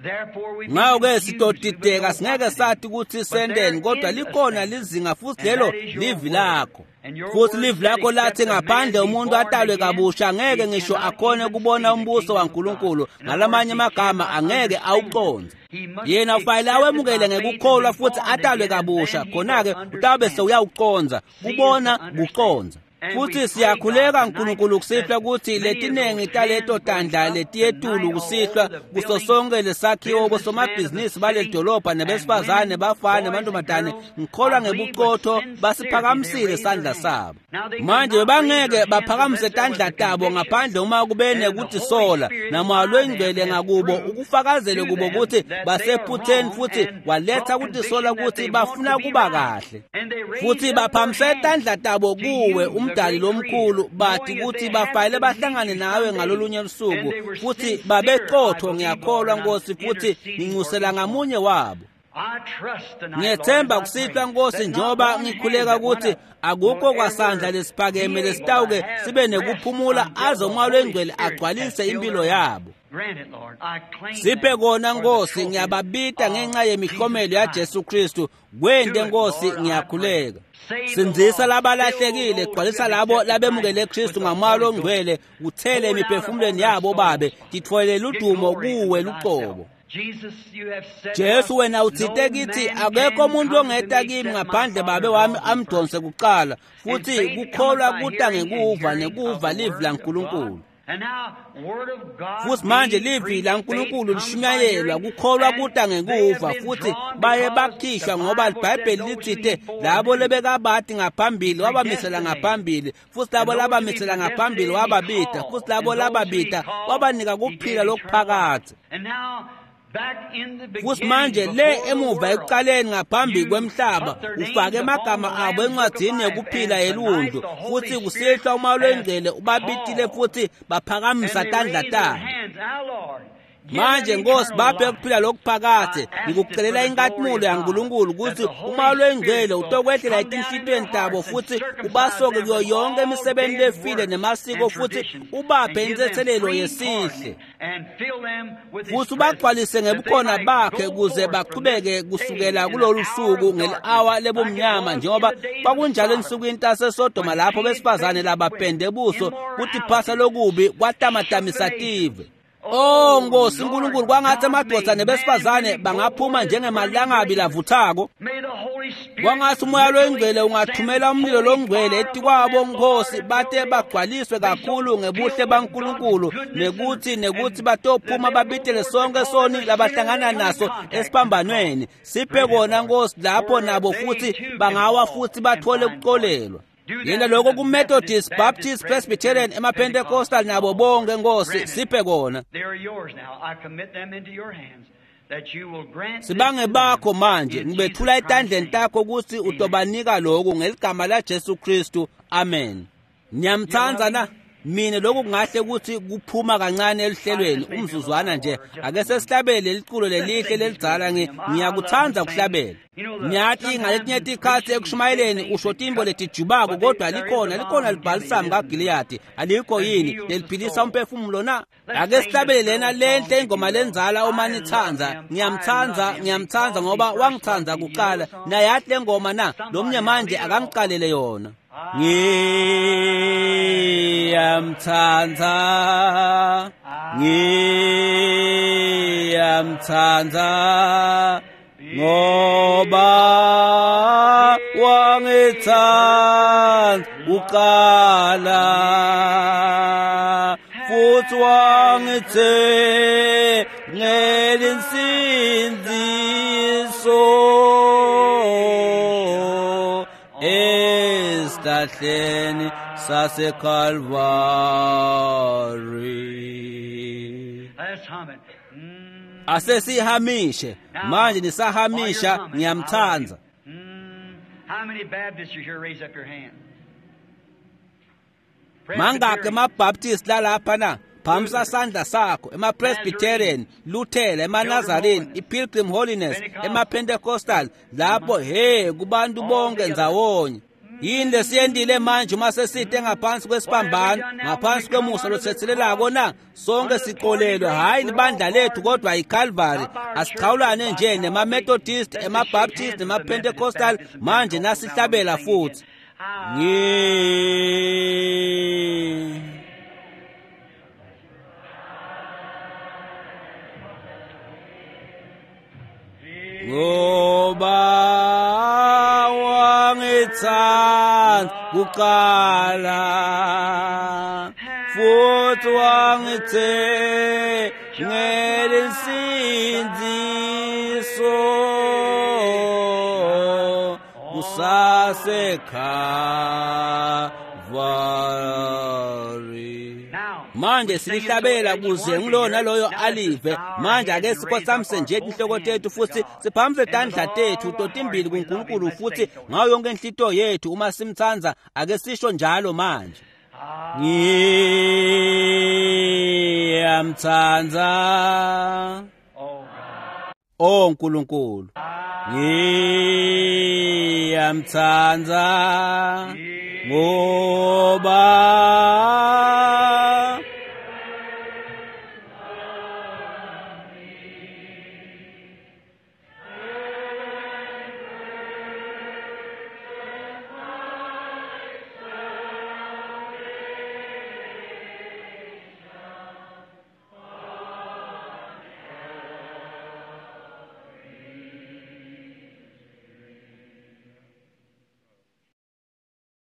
Ngawo-ke sitodideka singeke sathi ukuthi sendeni kodwa likhona lizinga futhi lelo livi lakho. Futhi livi lakho lathi ngaphandle umuntu atalwe kabusha ngeke ngisho akhone kubona umbuso waNkulunkulu, ngalamanye amagama angeke awuqonde. Yena ufanele awemukele ngekukholwa futhi atalwe kabusha, khona-ke utabe sewuyawuqonda, kubona kuqonda. Futhi siyakhuleka uNkulunkulu kusihlwa ukuthi letinengi taleto tandla letiyetulu kusihlwa kuso sonke lesakhiwo bosomabhizinisi balelidolobha nebesifazane bafana namantombazane ngikholwa ngebuqotho basiphakamisile isandla sabo. Manje bebangeke baphakamise tandla tabo ngaphandle uma kubene ukuthi sola namalo engcwele ngakubo ukufakazele kubo ukuthi basephutheni futhi waletha ukuthi sola ukuthi bafuna kuba kahle. Futhi baphamise tandla tabo kuwe umdali lomkhulu bathi ukuthi bafanele bahlangane nawe ngalolunye usuku futhi babeqotho. Ngiyakholwa Nkosi futhi nginxusela ngamunye wabo. Ngiyethemba kusihlwa Nkosi njengoba ngikhuleka ukuthi akukho kwasandla lesiphakeme lesitawuke sibe nekuphumula aze uMoya Engcwele agcwalise impilo yabo. Siphe kona Nkosi, ngiyababita ngenxa yemihlomelo yaJesu Kristu. Kwende Nkosi, ngiyakhuleka. Sinzisa labalahlekile, gcwalisa labo labemukele Kristu ngaMoya Ongcwele, uthele imiphefumulweni yabo babe, titfolele udumo kuwe luqobo. Jesu wena uthite kithi akekho umuntu ongeta kimi ngaphandle babe wami amdonse kuqala, futhi kukholwa kuta ngekuva nekuva livi laNkulunkulu. Futhi manje livi laNkulunkulu lishunyayelwa kukholwa kuta ngekuva futhi baye bakhishwa ngoba iBhayibheli lithite labo lebekabati ngaphambili wabamisela ngaphambili, futhi labo labamisela ngaphambili wababita, futhi labo lababita wabanika kuphila lokuphakathi. Futhi manje le emuva ekuqaleni ngaphambi kwemhlaba ufake amagama abo encwadini yokuphila yelundu, futhi kusihlwa uMoya Engcwele ubabitile futhi baphakamisa tandla tabo. Manje Nkosi baphe ukuphila lokuphakathi, ngikucelela inkathimulo yaNkulunkulu ukuthi uMoya Engcwele utokwehlela etinhlitweni tabo futhi ubasoke kuyo yonke imisebenzi lefile nemasiko futhi ubaphe insethelelo yesihle. Futhi ubagcwalise ngebukhona bakhe ukuze baqhubeke kusukela kulolu suku ngeli-hour lebumnyama njengoba kwakunjalo ensukwini taseSodoma lapho besifazane labapende buso kuthi phasa lokubi kwatamatamisative. Oh Nkosi uNkulunkulu, kwangathi amadoda nebesifazane bangaphuma njengemalangabi lavuthako. Kwangathi uMoya Engcwele ungathumela umlilo longcwele etikwabo Nkosi, bate bagcwaliswe kakhulu ngebuhle baNkulunkulu nekuthi batophuma babitele sonke soni labahlangana naso esiphambanweni. Siphe kona Nkosi lapho nabo futhi bangawa futhi bathole ukuxolelwa. Yena lokho kuMethodist, Baptist, Presbyterian, emaPentecostal nabo bonke Nkosi, siphe kona. Sibange bakho manje, ngibethula etandleni takho ukuthi utobanika lokhu ngeligama laJesu Kristu. Amen. Ngiyamthanza na mina lokhu kungahle ukuthi kuphuma kancane elihlelweni umzuzwana nje, ake sesihlabele liculo lelihle lelidzala. Ngiyakuthanza ukuhlabela. Nyathi ngaletinye tikhathi ekushumayeleni ushotimbo letijubako, kodwa likhona libhalisami kaGiliyadi, alikho yini leliphilisa umphefumulo na? Ake sihlabele lena lenhle ingoma lenzala omanithanza. Ngiyamthanza ngoba wangithanza kuqala, naye yathi le ngoma na lomnye manje akangiqalele yona. Ngiyamthanza ngoba wangithanza kuqala, futhi wangithengela insindiso esihlahleni saseCalvary. Asesihamishe manje, nisahamisha. Ngiyamthanza. How many Baptists are here? Raise up your hand. Mangake amaBaptist lalapha na? Phamisa sandla sakho. EmaPresbyterian, Luthela, emaNazarene, iPilgrim Holiness, emaPentecostal, lapho kubantu bonke ndzawonye. yini lesiyendile manje uma seside ngaphansi kwesiphambano ngaphansi kwemusa lothethelelako na sonke siqolelwe hayi libandla lethu kodwa iCalvary asiqhawulane nje nema-Methodist ema-Baptist nema-Pentecostal manje nasihlabela futhi ngoba wangithanda kuqala futhi wangithengela insindiso kusaseKalvari. Manje silihlabela kuze ngilona loyo alive manje ake sikhosamse nje inhloko tethu futhi siphamise tandla tethu totimbili kuNkulunkulu futhi ngayo yonke inhlito yethu uma simthanza ake sisho njalo manje ngiyamthanza o Nkulunkulu ngiyamthanza ngoba